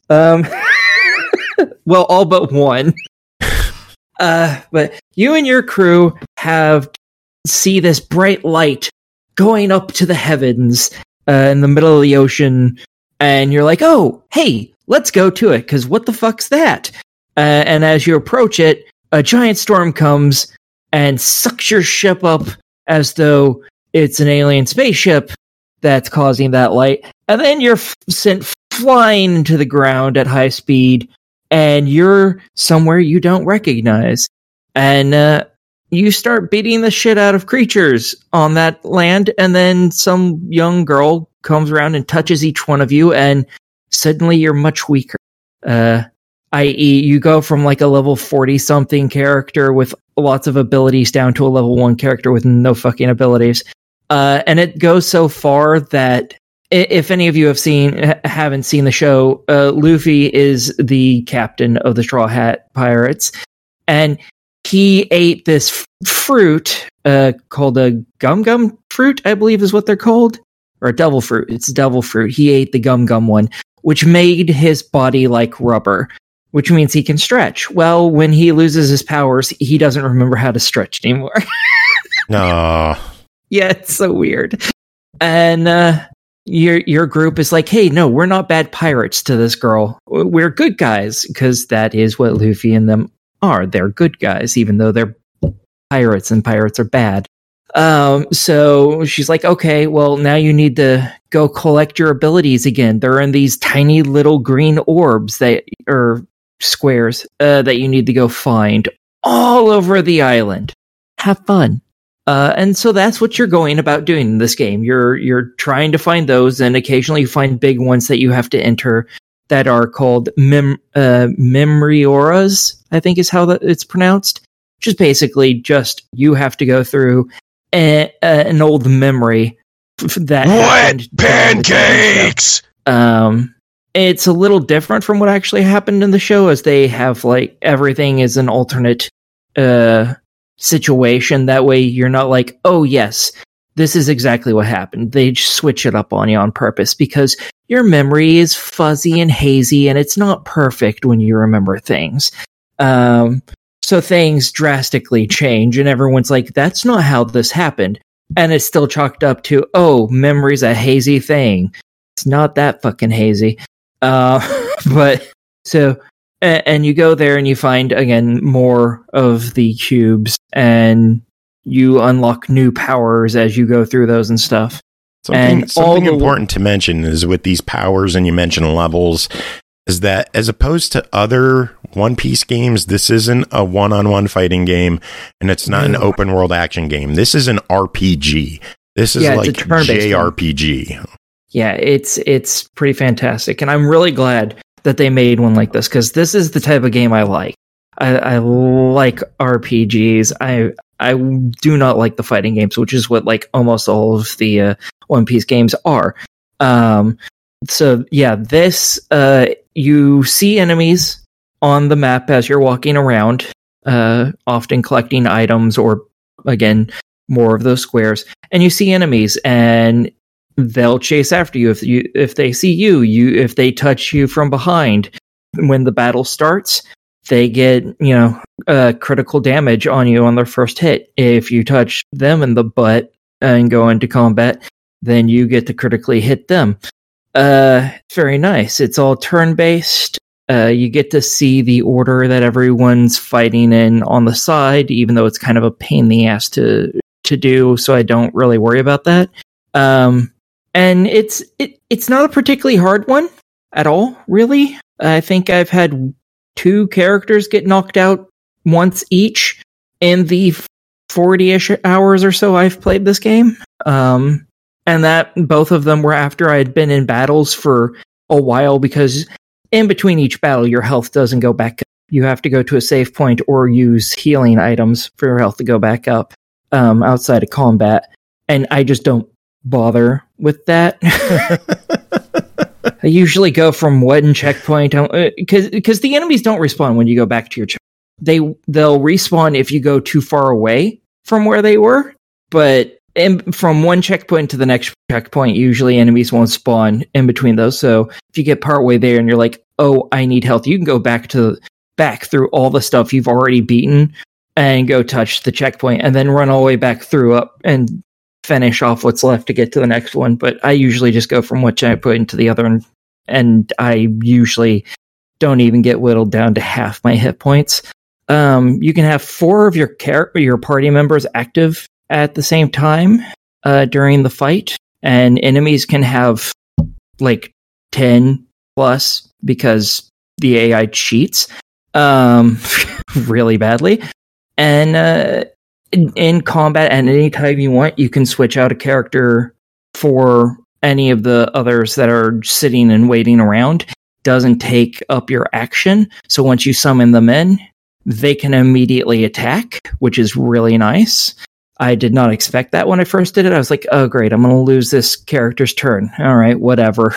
Well, all but one. But you and your crew see this bright light going up to the heavens in the middle of the ocean, and you're like, "Oh, hey, let's go to it." Because what the fuck's that? And as you approach it, a giant storm comes and sucks your ship up as though it's an alien spaceship that's causing that light. And then you're sent flying into the ground at high speed, and you're somewhere you don't recognize. And you start beating the shit out of creatures on that land, and then some young girl comes around and touches each one of you, and suddenly you're much weaker. I.e., you go from like a level 40-something character with lots of abilities down to a level 1 character with no fucking abilities. And it goes so far that if any of you haven't seen the show, Luffy is the captain of the Straw Hat Pirates, and he ate this fruit called a gum fruit, I believe is what they're called, or a devil fruit. It's a devil fruit. He ate the gum one, which made his body like rubber, which means he can stretch. Well, when he loses his powers, he doesn't remember how to stretch anymore. No. Yeah, it's so weird. And your group is like, hey, no, we're not bad pirates to this girl. We're good guys, because that is what Luffy and them are. They're good guys, even though they're pirates, and pirates are bad. So she's like, okay, well, now you need to go collect your abilities again. They're in these tiny little green orbs or squares that you need to go find all over the island. Have fun. And so that's what you're going about doing in this game. You're trying to find those, and occasionally you find big ones that you have to enter that are called Memorioras, I think is how it's pronounced. Which is basically just you have to go through an old memory that wet pancakes. It's a little different from what actually happened in the show, as they have like everything is an alternate situation. That way you're not like, oh yes, this is exactly what happened. They just switch it up on you on purpose because your memory is fuzzy and hazy, and it's not perfect when you remember things. So things drastically change, and everyone's like, that's not how this happened. And it's still chalked up to, oh, memory's a hazy thing. It's not that fucking hazy. But so, and you go there and you find, again, more of the cubes, and you unlock new powers as you go through those and stuff. Something important to mention is with these powers, and you mentioned levels, is that as opposed to other One Piece games, this isn't a one-on-one fighting game, and it's not an open world action game. This is an RPG. This is like JRPG. Yeah, it's pretty fantastic, and I'm really glad that they made one like this, because this is the type of game I like. I like RPGs. I do not like the fighting games, which is what like almost all of the One Piece games are. So yeah, this you see enemies on the map as you're walking around, often collecting items or, again, more of those squares, and you see enemies, and they'll chase after you if they see you. If they touch you from behind when the battle starts, they get critical damage on you on their first hit. If you touch them in the butt and go into combat, then you get to critically hit them. It's very nice. It's all turn-based. You get to see the order that everyone's fighting in on the side, even though it's kind of a pain in the ass to do, so I don't really worry about that. And it's not a particularly hard one at all, really. I think I've had 2 characters get knocked out once each in the 40-ish hours or so I've played this game. And that both of them were after I had been in battles for a while, because in between each battle, your health doesn't go back up. You have to go to a save point or use healing items for your health to go back up outside of combat. And I just don't bother with that. I usually go from one checkpoint, because the enemies don't respawn when you go back to your checkpoint. They'll respawn if you go too far away from where they were, but from one checkpoint to the next checkpoint, usually enemies won't spawn in between those. So if you get partway there and you're like, oh, I need health, you can go back through all the stuff you've already beaten and go touch the checkpoint and then run all the way back through up and finish off what's left to get to the next one. But I usually just go from one checkpoint to the other, and I usually don't even get whittled down to half my hit points. You can have 4 of your party members active at the same time during the fight, and enemies can have like 10 plus because the AI cheats really badly. And in combat, at any time you want, you can switch out a character for any of the others that are sitting and waiting around. Doesn't take up your action, so once you summon them in, they can immediately attack, which is really nice. I did not expect that when I first did it. I was like, oh great, I'm going to lose this character's turn. All right, whatever.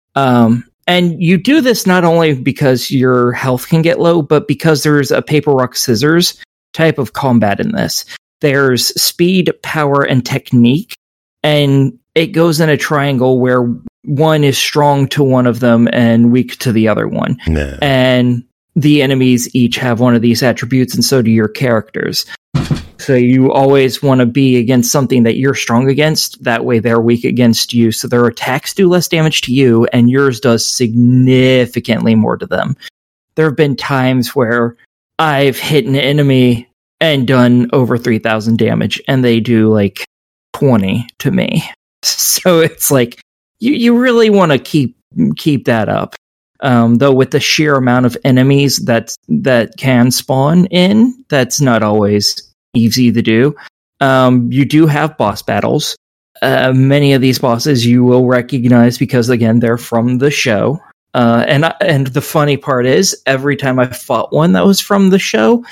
And you do this not only because your health can get low, but because there's a paper, rock, scissors type of combat in this. There's speed, power, and technique, and it goes in a triangle where one is strong to one of them and weak to the other one. No. And the enemies each have one of these attributes, and so do your characters. So you always want to be against something that you're strong against. That way they're weak against you. So their attacks do less damage to you, and yours does significantly more to them. There have been times where I've hit an enemy and done over 3,000 damage, and they do like 20 to me. So it's like, you really want to keep that up. Though with the sheer amount of enemies that can spawn in, that's not always easy to do. You do have boss battles. Many of these bosses you will recognize because, again, they're from the show. And the funny part is, every time I fought one that was from the show,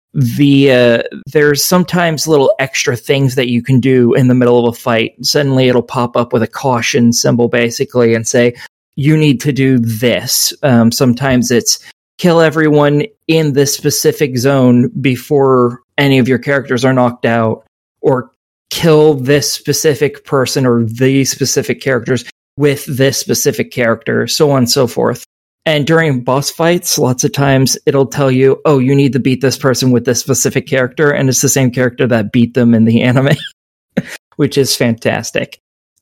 there's sometimes little extra things that you can do in the middle of a fight. Suddenly it'll pop up with a caution symbol, basically, and say, you need to do this. Sometimes it's kill everyone in this specific zone before any of your characters are knocked out, or kill this specific person or these specific characters with this specific character, so on and so forth. And during boss fights, lots of times it'll tell you, oh, you need to beat this person with this specific character, and it's the same character that beat them in the anime, which is fantastic.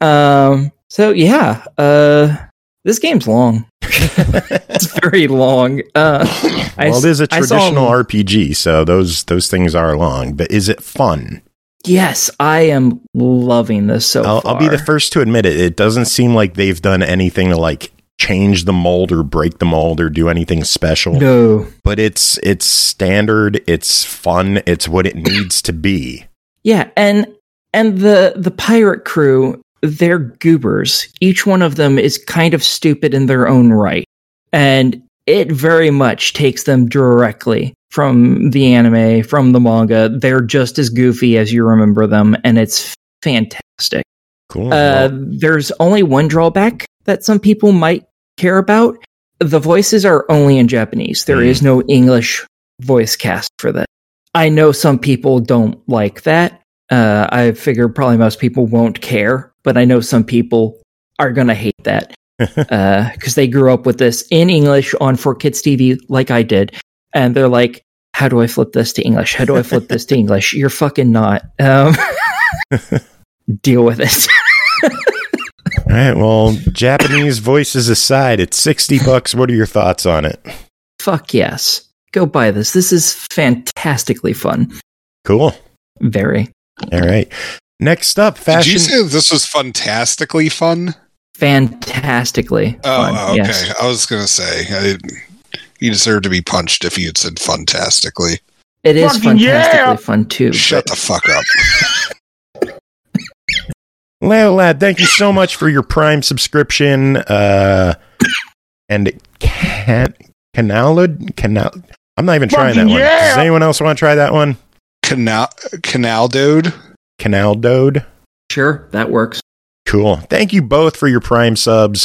So yeah, this game's long. It's very long. Well, it is a traditional RPG, so those things are long. But is it fun? Yes, I am loving this so far. I'll be the first to admit it. It doesn't seem like they've done anything to like change the mold or break the mold or do anything special. No, but it's standard. It's fun. It's what it needs to be. Yeah, and the pirate crew, they're goobers. Each one of them is kind of stupid in their own right, and it very much takes them directly from the anime, from the manga. They're just as goofy as you remember them, and it's fantastic. Cool. There's only one drawback that some people might care about. The voices are only in Japanese. There is no English voice cast for that. I know some people don't like that. I figure probably most people won't care, but I know some people are going to hate that because they grew up with this in English on 4Kids TV like I did. And they're like, how do I flip this to English? How do I flip this to English? You're fucking not. Deal with it. All right, well, Japanese voices aside, it's $60. What are your thoughts on it? Fuck yes. Go buy this. This is fantastically fun. Cool. Very. All right. Next up, fashion. Did you say this was fantastically fun? Fantastically fun. Oh, okay. Yes. I was going to say, you deserve to be punched if you had said fantastically. It is fantastically fun, too. Shut the fuck up. Leo Lad, thank you so much for your Prime subscription. And Canal. I'm not even trying that one. Does anyone else want to try that one? Canal Dude. Canal Dode. Sure, that works. Cool. Thank you both for your Prime subs.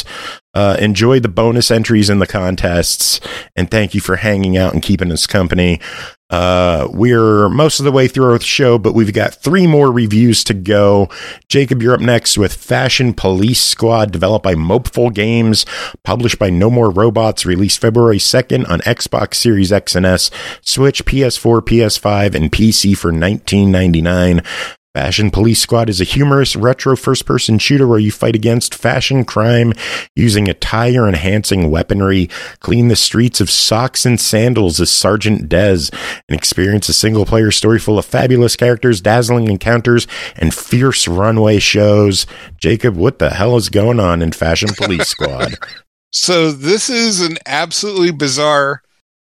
Enjoy the bonus entries in the contests, and thank you for hanging out and keeping us company. We're most of the way through our show, but we've got 3 more reviews to go. Jacob, you're up next with Fashion Police Squad, developed by Mopeful Games, published by No More Robots, released February 2nd on Xbox Series X and S, Switch, PS4, PS5, and PC for $19.99. Fashion Police Squad is a humorous retro first-person shooter where you fight against fashion crime using attire-enhancing weaponry, clean the streets of socks and sandals as Sergeant Dez, and experience a single-player story full of fabulous characters, dazzling encounters, and fierce runway shows. Jacob, what the hell is going on in Fashion Police Squad? So this is an absolutely bizarre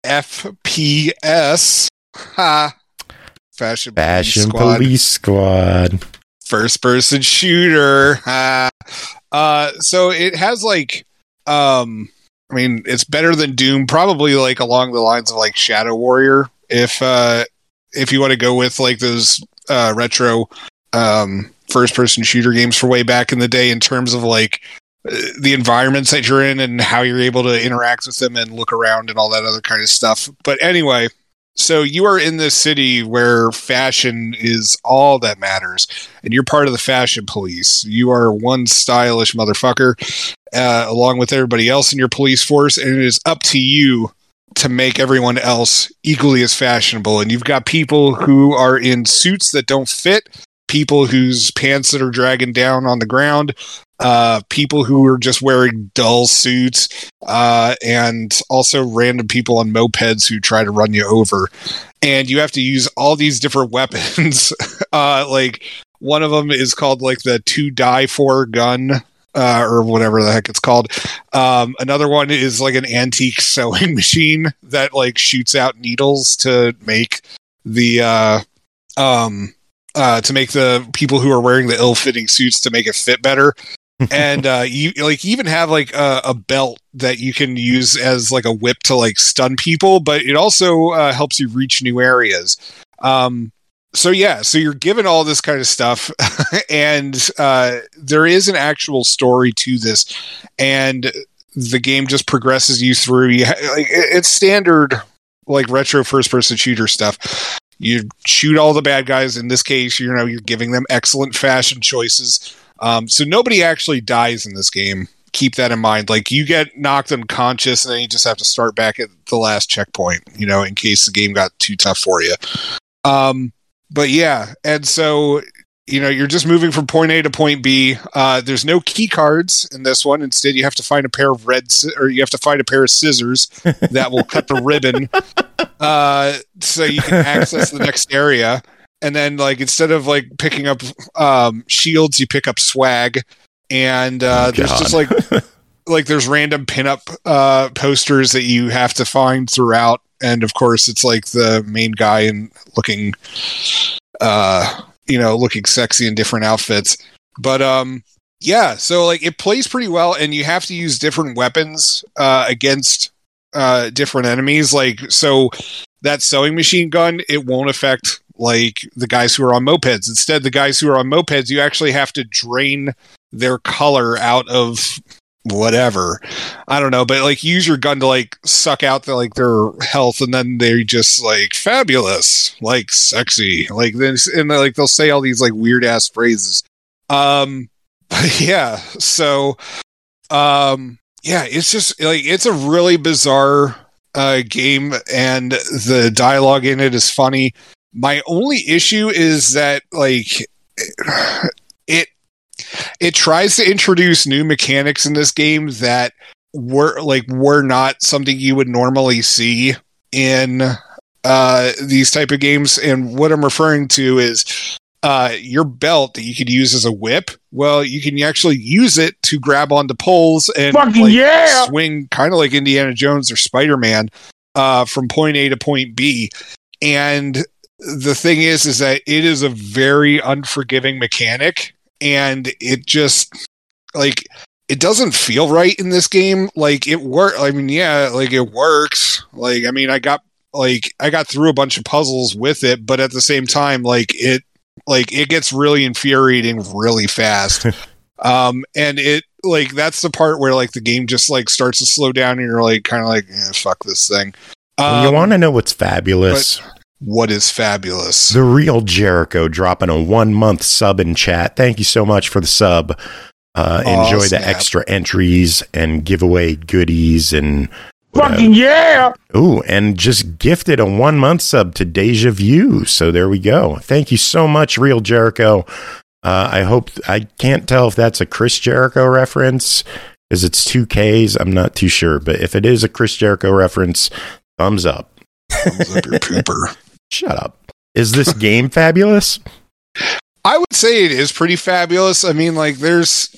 FPS. Fashion Police Squad. First person shooter. So it has like it's better than Doom, probably like along the lines of like Shadow Warrior, if you want to go with like those retro first person shooter games for way back in the day, in terms of like the environments that you're in and how you're able to interact with them and look around and all that other kind of stuff. But anyway, so you are in this city where fashion is all that matters, and you're part of the fashion police. You are one stylish motherfucker, along with everybody else in your police force, and it is up to you to make everyone else equally as fashionable. And you've got people who are in suits that don't fit, people whose pants that are dragging down on the ground, people who are just wearing dull suits, and also random people on mopeds who try to run you over. And you have to use all these different weapons. Like one of them is called like the 2-die-4 gun, or whatever the heck it's called. Another one is like an antique sewing machine that like shoots out needles to make the people who are wearing the ill-fitting suits to make it fit better. And you even have like a belt that you can use as like a whip to like stun people, but it also helps you reach new areas. So you're given all this kind of stuff, and there is an actual story to this, and the game just progresses you through. It's standard like retro first-person shooter stuff. You shoot all the bad guys. In this case, you're giving them excellent fashion choices. So nobody actually dies in this game. Keep that in mind. Like, you get knocked unconscious and then you just have to start back at the last checkpoint, in case the game got too tough for you. But yeah, and so, you're just moving from point A to point B. There's no key cards in this one. Instead, you have to find a pair of you have to find a pair of scissors that will cut the ribbon, so you can access the next area. And then, like, instead of like picking up shields, you pick up swag. And there's just like there's random pinup posters that you have to find throughout. And of course, it's like the main guy and looking sexy in different outfits. But so like it plays pretty well, and you have to use different weapons against different enemies. Like, so that sewing machine gun, it won't affect like the guys who are on mopeds. Instead, the guys who are on mopeds, you actually have to drain their color out of whatever, I don't know, but like use your gun to like suck out their health, and then they're just like fabulous, like sexy, like this, and like they'll say all these like weird ass phrases. Yeah, so it's just like it's a really bizarre game, and the dialogue in it is funny. My only issue is that like it tries to introduce new mechanics in this game that were not something you would normally see in these type of games. And what I'm referring to is your belt that you could use as a whip. Well, you can actually use it to grab onto poles and swing, kind of like Indiana Jones or Spider-Man, from point A to point B. And the thing is that it is a very unforgiving mechanic. And it just like it doesn't feel right in this game. Like it works. I mean, yeah, like it works. Like, I mean, I got through a bunch of puzzles with it, but at the same time, it gets really infuriating really fast. And it like that's the part where like the game just like starts to slow down, and you're like kind of like fuck this thing. You want to know what's fabulous? what is fabulous. The Real Jericho dropping a 1 month sub in chat. Thank you so much for the sub. Enjoy the extra entries and giveaway goodies and fucking yeah. Ooh, and just gifted a 1 month sub to Deja Vu. So there we go. Thank you so much, Real Jericho. I can't tell if that's a Chris Jericho reference because it's 2 Ks. I'm not too sure, but if it is a Chris Jericho reference, thumbs up. Thumbs up your pooper. Shut up. Is this game fabulous? I would say it is pretty fabulous. I mean, like, there's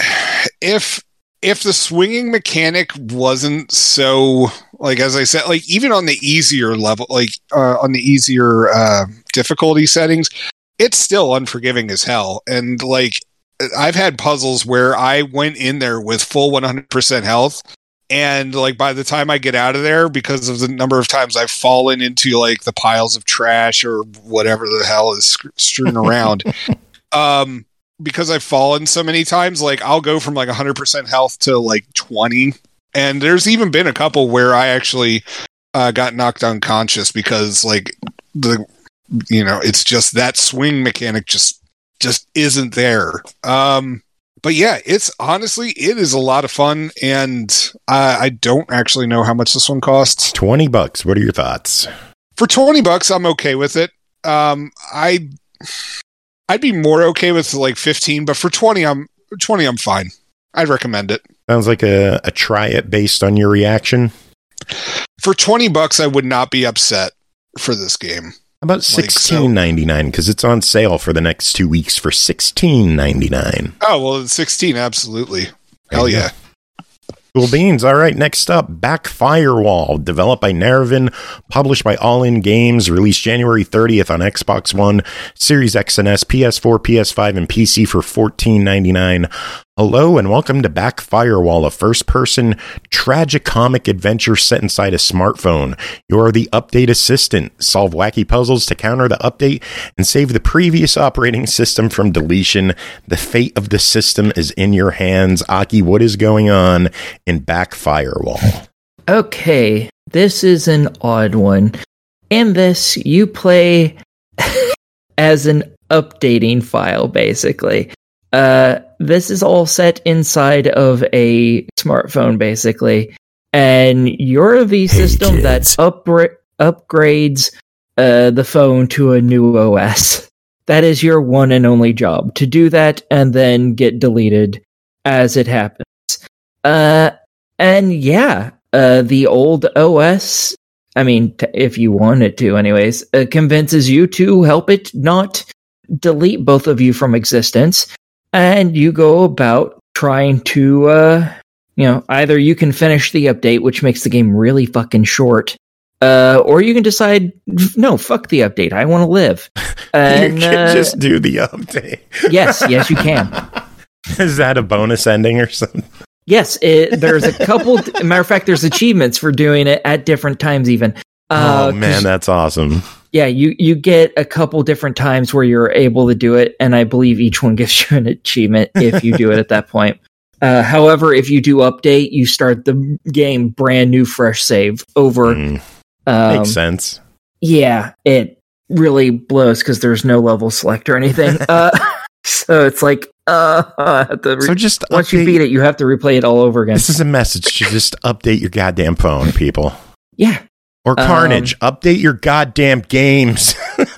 if the swinging mechanic wasn't so, like, as I said, like, even on the easier level, like on the easier difficulty settings, it's still unforgiving as hell. And like, I've had puzzles where I went in there with full 100% health. And like, by the time I get out of there, because of the number of times I've fallen into like the piles of trash or whatever the hell is strewn around, because I've fallen so many times, like I'll go from like 100% health to like 20. And there's even been a couple where I actually got knocked unconscious because like it's just that swing mechanic just isn't there. But yeah, it is a lot of fun, and I don't actually know how much this one costs. $20. What are your thoughts? For $20, I'm okay with it. I'd be more okay with like 15, but for 20, I'm fine. I'd recommend it. Sounds like a try it based on your reaction. For $20, I would not be upset for this game. How about $16.99? Because it's on sale for the next 2 weeks for $16.99. Oh, well, it's 16, absolutely. Hell yeah. Cool beans. All right, next up, Back Firewall, developed by Nervin, published by All In Games, released January 30th on Xbox One, Series X and S, PS4, PS5, and PC for $14.99. Hello and welcome to Back Firewall, a first-person tragicomic adventure set inside a smartphone. You are the update assistant. Solve wacky puzzles to counter the update and save the previous operating system from deletion. The fate of the system is in your hands. Aki, what is going on in Back Firewall? Okay, this is an odd one. In this, you play as an updating file, basically. This is all set inside of a smartphone, basically, and you're the system that upgrades the phone to a new OS. That is your one and only job, to do that and then get deleted as it happens. And yeah, the old OS, I mean, if you wanted to anyways, convinces you to help it not delete both of you from existence. And you go about trying to, either you can finish the update, which makes the game really fucking short, or you can decide, no, fuck the update, I want to live. And, you can just do the update. Yes, you can. Is that a bonus ending or something? Yes, there's a couple, matter of fact, there's achievements for doing it at different times even. Oh man, that's awesome. Yeah, you get a couple different times where you're able to do it, and I believe each one gives you an achievement if you do it at that point. However, if you do update, you start the game brand new, fresh save over. Makes sense. Yeah, it really blows because there's no level select or anything. So it's like, once you beat it, you have to replay it all over again. This is a message to just update your goddamn phone, people. Yeah. Or Carnage, update your goddamn games.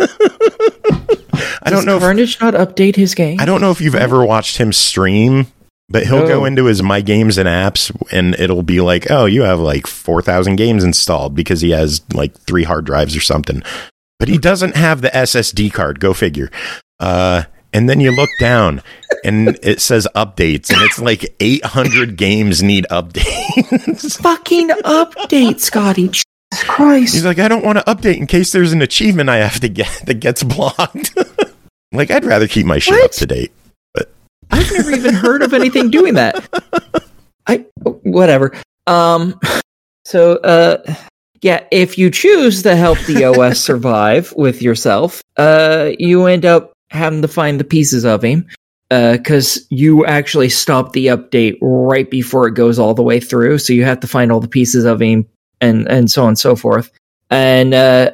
I don't know. Does Carnage not update his game? I don't know if you've ever watched him stream, but he'll go into his My Games and Apps, and it'll be like, oh, you have like 4,000 games installed because he has like 3 hard drives or something. But he doesn't have the SSD card. Go figure. And then you look down, and it says updates, and it's like 800 games need updates. Fucking update, Scotty. Christ. He's like, I don't want to update in case there's an achievement I have to get that gets blocked. Like, I'd rather keep my shit up to date. But I've never even heard of anything doing that. Whatever. Yeah, if you choose to help the OS survive with yourself, you end up having to find the pieces of him, because you actually stop the update right before it goes all the way through, so you have to find all the pieces of him, and so on and so forth. And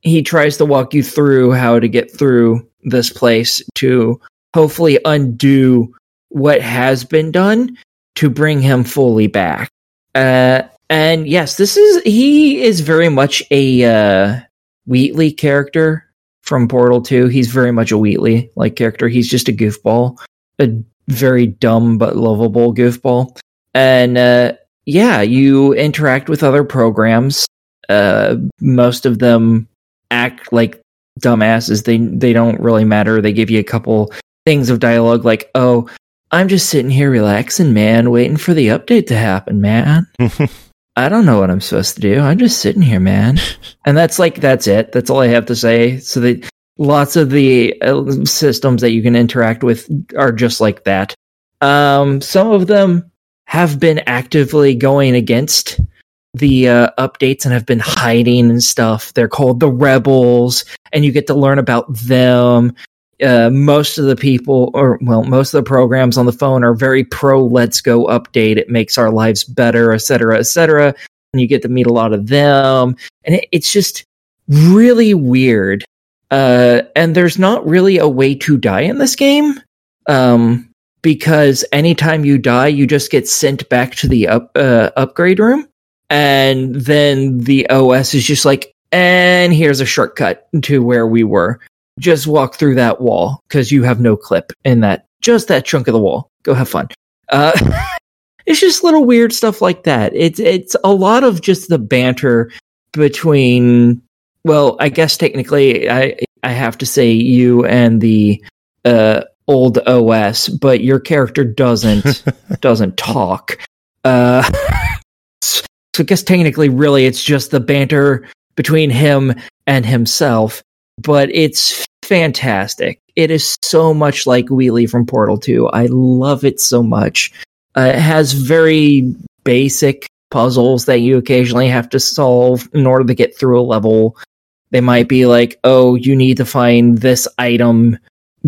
he tries to walk you through how to get through this place to hopefully undo what has been done to bring him fully back. And yes, he is very much a Wheatley character from Portal 2. He's very much a Wheatley like character. He's just a goofball, a very dumb but lovable goofball. And you interact with other programs. Most of them act like dumbasses. They don't really matter. They give you a couple things of dialogue like, "Oh, I'm just sitting here relaxing, man, waiting for the update to happen, man. I don't know what I'm supposed to do. I'm just sitting here, man." And that's it. That's all I have to say. So that lots of the systems that you can interact with are just like that. Some of them have been actively going against the updates and have been hiding and stuff. They're called the Rebels, and you get to learn about them. Most of the programs on the phone are very pro Let's Go update. It makes our lives better, etc., etc. And you get to meet a lot of them. And it's just really weird. And there's not really a way to die in this game. Because anytime you die, you just get sent back to the upgrade room. And then the OS is just like, and here's a shortcut to where we were. Just walk through that wall because you have no clip in that chunk of the wall. Go have fun. It's just little weird stuff like that. It's a lot of just the banter between. Well, I guess technically I have to say you and the old OS, but your character doesn't talk. So I guess technically, really, it's just the banter between him and himself. But it's fantastic. It is so much like Wheatley from Portal 2. I love it so much. It has very basic puzzles that you occasionally have to solve in order to get through a level. They might be like, oh, you need to find this item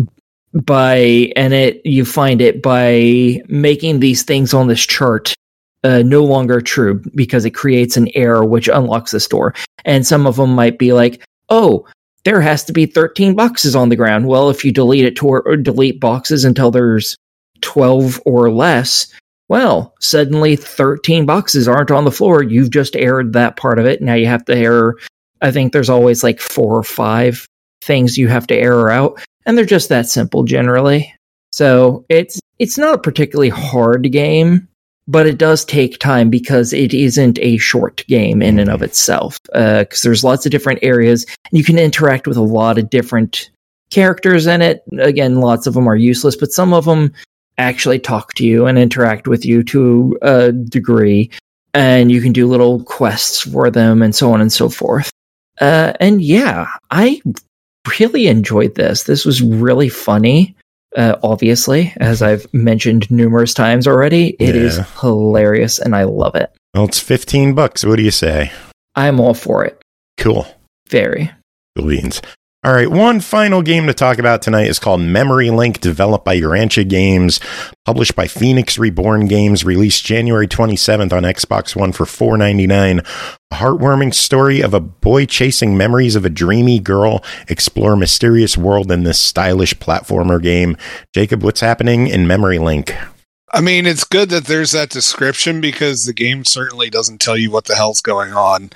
you find it by making these things on this chart no longer true because it creates an error which unlocks this door. And some of them might be like, oh, there has to be 13 boxes on the ground. Well, if you delete boxes until there's 12 or less, well, suddenly 13 boxes aren't on the floor. You've just errored that part of it. Now you have to error. I think there's always like 4 or 5 things you have to error out, and they're just that simple generally. So it's not a particularly hard game, but it does take time because it isn't a short game in and of itself. Because there's lots of different areas, and you can interact with a lot of different characters in it. Again, lots of them are useless, but some of them actually talk to you and interact with you to a degree, and you can do little quests for them and so on and so forth. And yeah, I really enjoyed this. This was really funny. Obviously, as I've mentioned numerous times already, it is hilarious and I love it. Well, it's $15. What do you say? I'm all for it. Cool. Very. Cool beans. All right, one final game to talk about tonight is called Memory Link, developed by Urantia Games, published by Phoenix Reborn Games, released January 27th on Xbox One for $4.99. A heartwarming story of a boy chasing memories of a dreamy girl, explore a mysterious world in this stylish platformer game. Jacob, what's happening in Memory Link? I mean, it's good that there's that description because the game certainly doesn't tell you what the hell's going on.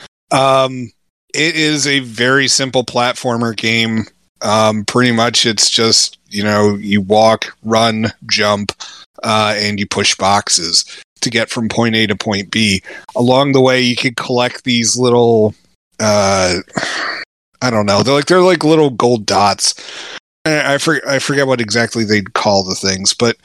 It is a very simple platformer game. Pretty much it's just, you walk, run, jump, and you push boxes to get from point A to point B. Along the way, you can collect these little, I don't know, they're like little gold dots. I forget what exactly they'd call the things, but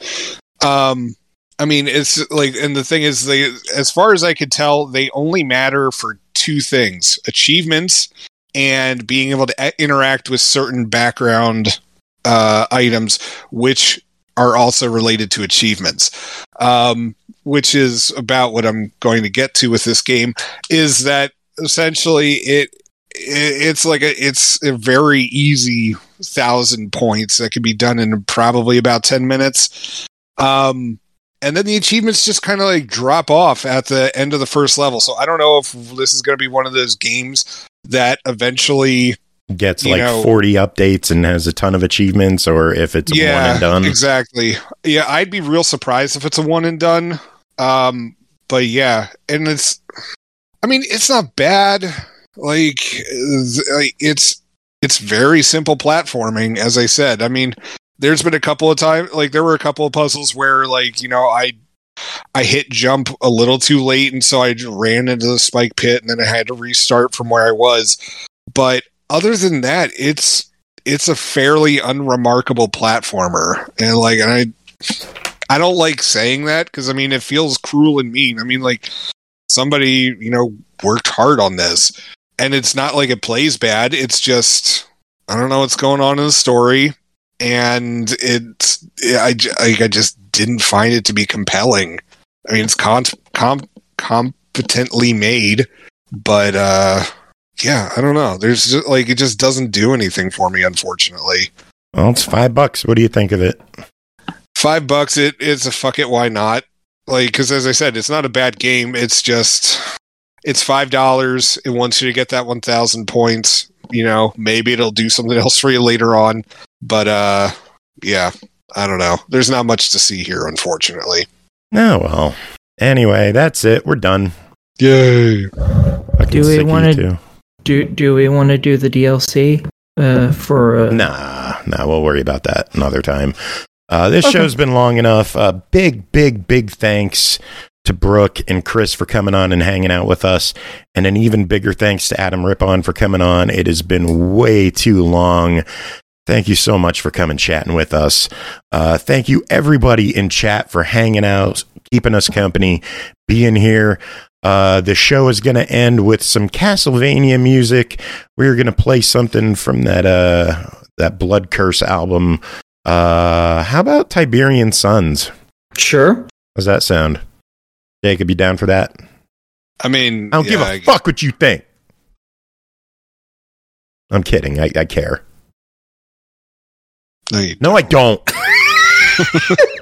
I mean, it's like, and the thing is, as far as I could tell, they only matter for 2 things: achievements and being able to interact with certain background items, which are also related to achievements. Which is about what I'm going to get to with this game, is that essentially it's a very easy 1,000 points that can be done in probably about 10 minutes. And then the achievements just kind of like drop off at the end of the first level. So I don't know if this is going to be one of those games that eventually gets like 40 updates and has a ton of achievements, or if it's a one and done. Exactly. Yeah, I'd be real surprised if it's a one and done. But yeah, and it's not bad. Like it's very simple platforming, as I said. I mean, there's been a couple of times, like there were a couple of puzzles where, like, I hit jump a little too late, and so I just ran into the spike pit, and then I had to restart from where I was. But other than that, it's a fairly unremarkable platformer, and I don't like saying that because it feels cruel and mean. I mean, like, somebody worked hard on this, and it's not like it plays bad. It's just I don't know what's going on in the story, and I just didn't find it to be compelling. I mean, it's competently made, but yeah, I don't know. There's just, it just doesn't do anything for me, unfortunately. Well, it's $5. What do you think of it? $5. It's a fuck it. Why not? Because as I said, it's not a bad game. It's just it's $5. It wants you to get that 1,000 points. Maybe it'll do something else for you later on. But yeah, I don't know. There's not much to see here, unfortunately. Oh well. Anyway, that's it. We're done. Yay! Do we want to do we want to do the DLC for? Nah. We'll worry about that another time. This show's been long enough. Big thanks to Brooke and Chris for coming on and hanging out with us, and an even bigger thanks to Adam Rippon for coming on. It has been way too long. Thank you so much for coming chatting with us. Thank you everybody in chat for hanging out, keeping us company, being here. The show is going to end with some Castlevania music. We're going to play something from that Blood Curse album. How about Tiberian Suns? Sure. How's that sound? Jacob, you down for that? I mean, I don't give a fuck what you think. I'm kidding. I care. No, I don't.